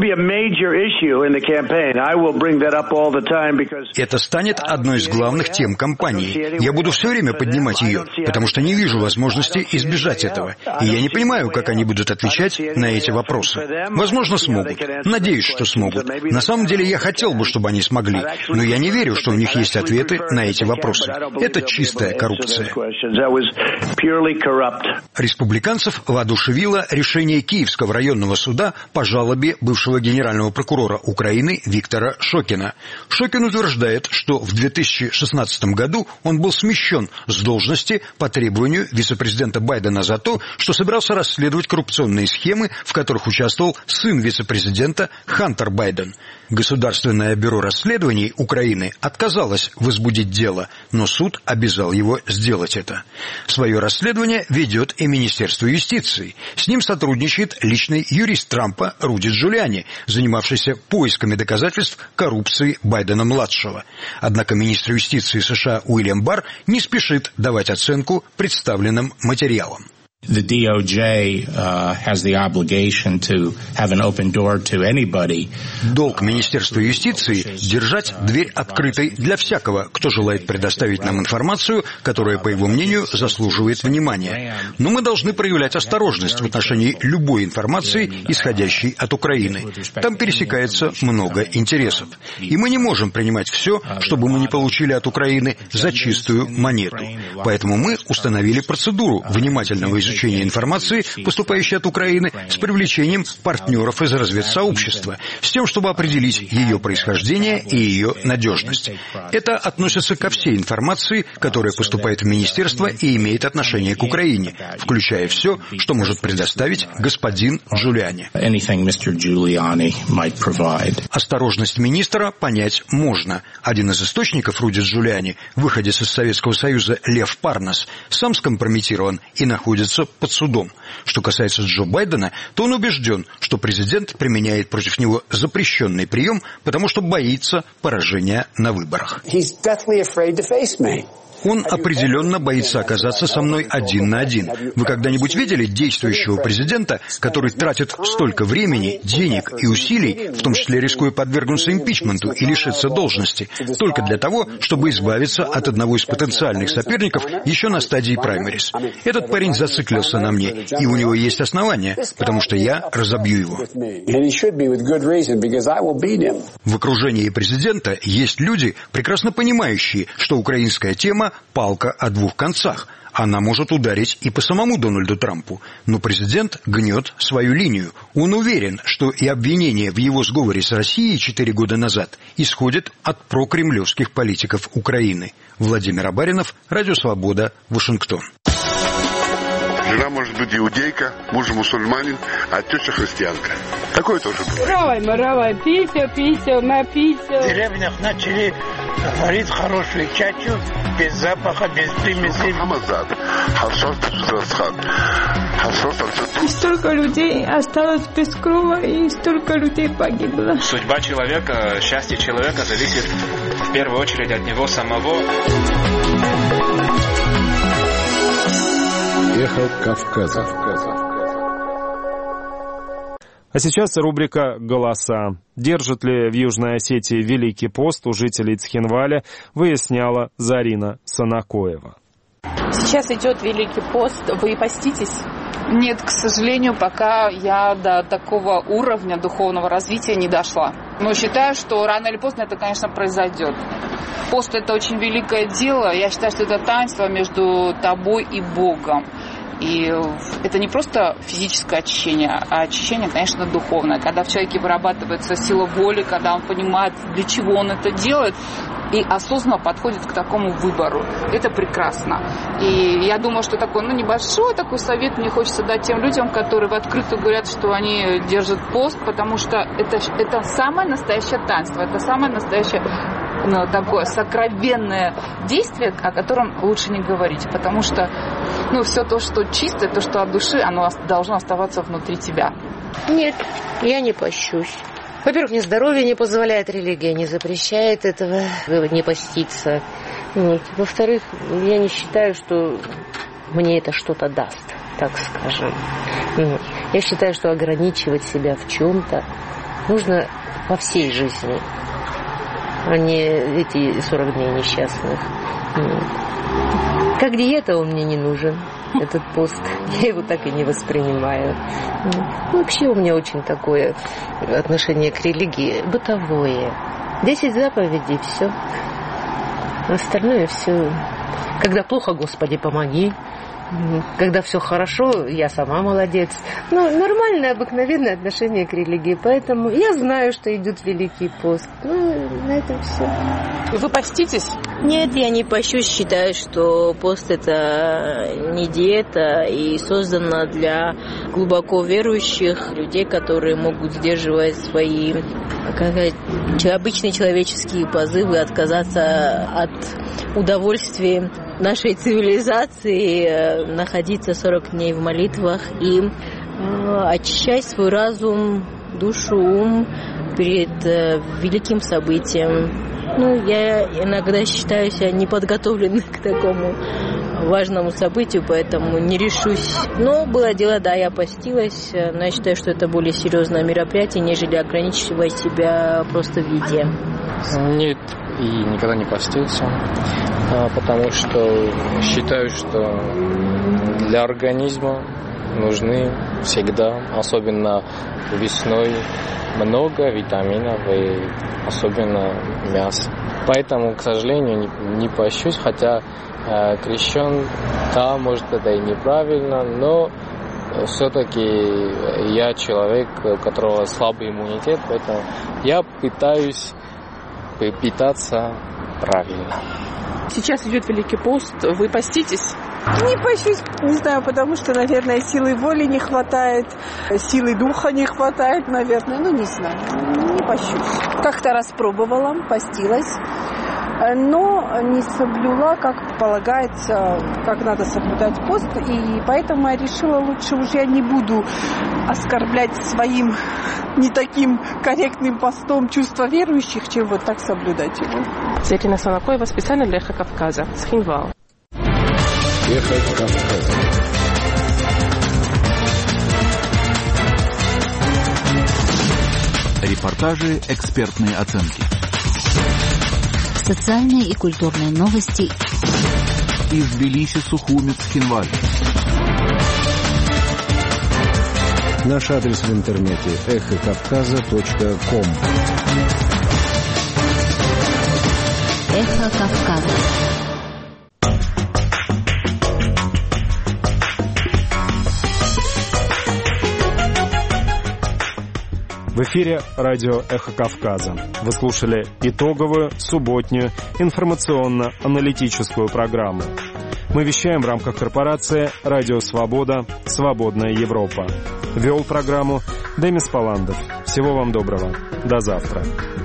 Это станет одной из главных тем кампании. Я буду все время поднимать ее, потому что не вижу возможности избежать этого. И я не понимаю, как они будут отвечать на эти вопросы. Возможно, смогут. Надеюсь, что смогут. На самом деле, я хотел бы, чтобы они смогли. Но я не верю, что у них есть ответы на эти вопросы. Это чистая коррупция. Республиканцев воодушевило решение Киевского районного суда по жалобе бывшего генерального прокурора Украины Виктора Шокина. Шокин утверждает, что в две тысячи шестнадцатом году он был смещен с должности по требованию вице-президента Байдена за то, что собирался расследовать коррупционные схемы, в которых участвовал сын вице-президента Хантер Байден. Государственное бюро расследований Украины отказалось возбудить дело, но суд обязал его сделать это. Свое расследование ведет и Министерство юстиции. С ним сотрудничает личный юрист Трампа Руди Джулиани, занимавшийся поисками доказательств коррупции Байдена-младшего. Однако министр юстиции США Уильям Барр не спешит давать оценку представленным материалам. The ди о джей uh, has the obligation to have an open door to anybody. Долг Министерства юстиции – держать дверь открытой для всякого, кто желает предоставить нам информацию, которая, по его мнению, заслуживает внимания. Но мы должны проявлять осторожность в отношении любой информации, исходящей от Украины. Там пересекается много интересов. И мы не можем принимать все, чтобы мы не получили от Украины за чистую монету. Поэтому мы установили процедуру внимательного изучения изучения информации, поступающей от Украины, с привлечением партнеров из разведсообщества, с тем, чтобы определить ее происхождение и ее надежность. Это относится ко всей информации, которая поступает в министерство и имеет отношение к Украине, включая все, что может предоставить господин Джулиани. Осторожность министра понять можно. Один из источников Руди Джулиани, выходец из Советского Союза Лев Парнас, сам скомпрометирован и находится под судом. Что касается Джо Байдена, то он убежден, что президент применяет против него запрещенный прием, потому что боится поражения на выборах. Он определенно боится оказаться со мной один на один. Вы когда-нибудь видели действующего президента, который тратит столько времени, денег и усилий, в том числе рискуя подвергнуться импичменту и лишиться должности, только для того, чтобы избавиться от одного из потенциальных соперников еще на стадии праймерис? Этот парень зациклился на мне, и у него есть основания, потому что я разобью его. В окружении президента есть люди, прекрасно понимающие, что украинская тема палка о двух концах. Она может ударить и по самому Дональду Трампу. Но президент гнет свою линию. Он уверен, что и обвинение в его сговоре с Россией четыре года назад исходит от прокремлевских политиков Украины. Владимир Абаринов, Радио Свобода, Вашингтон. Жена может быть иудейка, муж мусульманин, а теща христианка. Такое тоже бывает. Равай, маравай, пися, пися, на пися. В деревнях начали варить хорошую чачу, без запаха, без примеси. И столько людей осталось без крова, и столько людей погибло. Судьба человека, счастье человека зависит в первую очередь от него самого. Эхо Кавказа. А сейчас рубрика «Голоса». Держит ли в Южной Осетии Великий пост у жителей Цхинваля, выясняла Зарина Санакоева. Сейчас идет Великий пост. Вы поститесь? Нет, к сожалению, пока я до такого уровня духовного развития не дошла. Но считаю, что рано или поздно это, конечно, произойдет. Пост – это очень великое дело. Я считаю, что это таинство между тобой и Богом. И это не просто физическое очищение, а очищение, конечно, духовное. Когда в человеке вырабатывается сила воли, когда он понимает, для чего он это делает, и осознанно подходит к такому выбору. Это прекрасно. И я думаю, что такой, ну, небольшой такой совет мне хочется дать тем людям, которые в открытую говорят, что они держат пост, потому что это, это самое настоящее таинство, это самое настоящее, ну, такое сокровенное действие, о котором лучше не говорить, потому что, ну, все то, что чистое, то, что от души, оно должно оставаться внутри тебя. Нет, я не пощусь. Во-первых, мне здоровье не позволяет, религия не запрещает этого, не поститься. Вот. Во-вторых, я не считаю, что мне это что-то даст, так скажем. Вот. Я считаю, что ограничивать себя в чем-то нужно во всей жизни, а не эти сорок дней несчастных. Вот. Как диета он мне не нужен, этот пост. Я его так и не воспринимаю. Вообще у меня очень такое отношение к религии бытовое. Десять заповедей, все. Остальное все. Когда плохо, Господи, помоги. Когда все хорошо, я сама молодец. Ну, нормальное, обыкновенное отношение к религии. Поэтому я знаю, что идет Великий пост. Ну, на этом все. Вы поститесь? Нет, я не пощусь. Считаю, что пост – это не диета и создано для глубоко верующих людей, которые могут сдерживать свои, как сказать, обычные человеческие позывы, отказаться от удовольствия нашей цивилизации, находиться сорок дней в молитвах и очищать свой разум, душу, ум перед великим событием. Ну, я иногда считаю себя неподготовленной к такому важному событию, поэтому не решусь. Но было дело, да, я постилась, но я считаю, что это более серьезное мероприятие, нежели ограничивать себя просто в еде. Нет, и никогда не постился, потому что считаю, что для организма нужны всегда, особенно весной, много витаминов и особенно мяса. Поэтому, к сожалению, не, не пощусь, хотя крещен, да, может, это и неправильно, но все-таки я человек, у которого слабый иммунитет, поэтому я пытаюсь питаться правильно. Сейчас идет Великий пост, вы поститесь? Не пощусь, не знаю, потому что, наверное, силы воли не хватает, силы духа не хватает, наверное, ну не знаю, не пощусь. Как-то раз пробовала, постилась, но не соблюла, как полагается, как надо соблюдать пост, и поэтому я решила, лучше уже я не буду оскорблять своим не таким корректным постом чувства верующих, чем вот так соблюдать его. Светлана Солокоева специально для «Эхо Кавказа» с Хинвала. «Эхо Кавказа». Репортажи, экспертные оценки. Социальные и культурные новости. Из Тбилиси, Сухуми, Цхинваль. Наш адрес в интернете эхо кавказа точка ком. Эхо Кавказа. В эфире радио «Эхо Кавказа». Вы слушали итоговую, субботнюю, информационно-аналитическую программу. Мы вещаем в рамках корпорации «Радио Свобода. Свободная Европа». Вел программу Демис Паландов. Всего вам доброго. До завтра.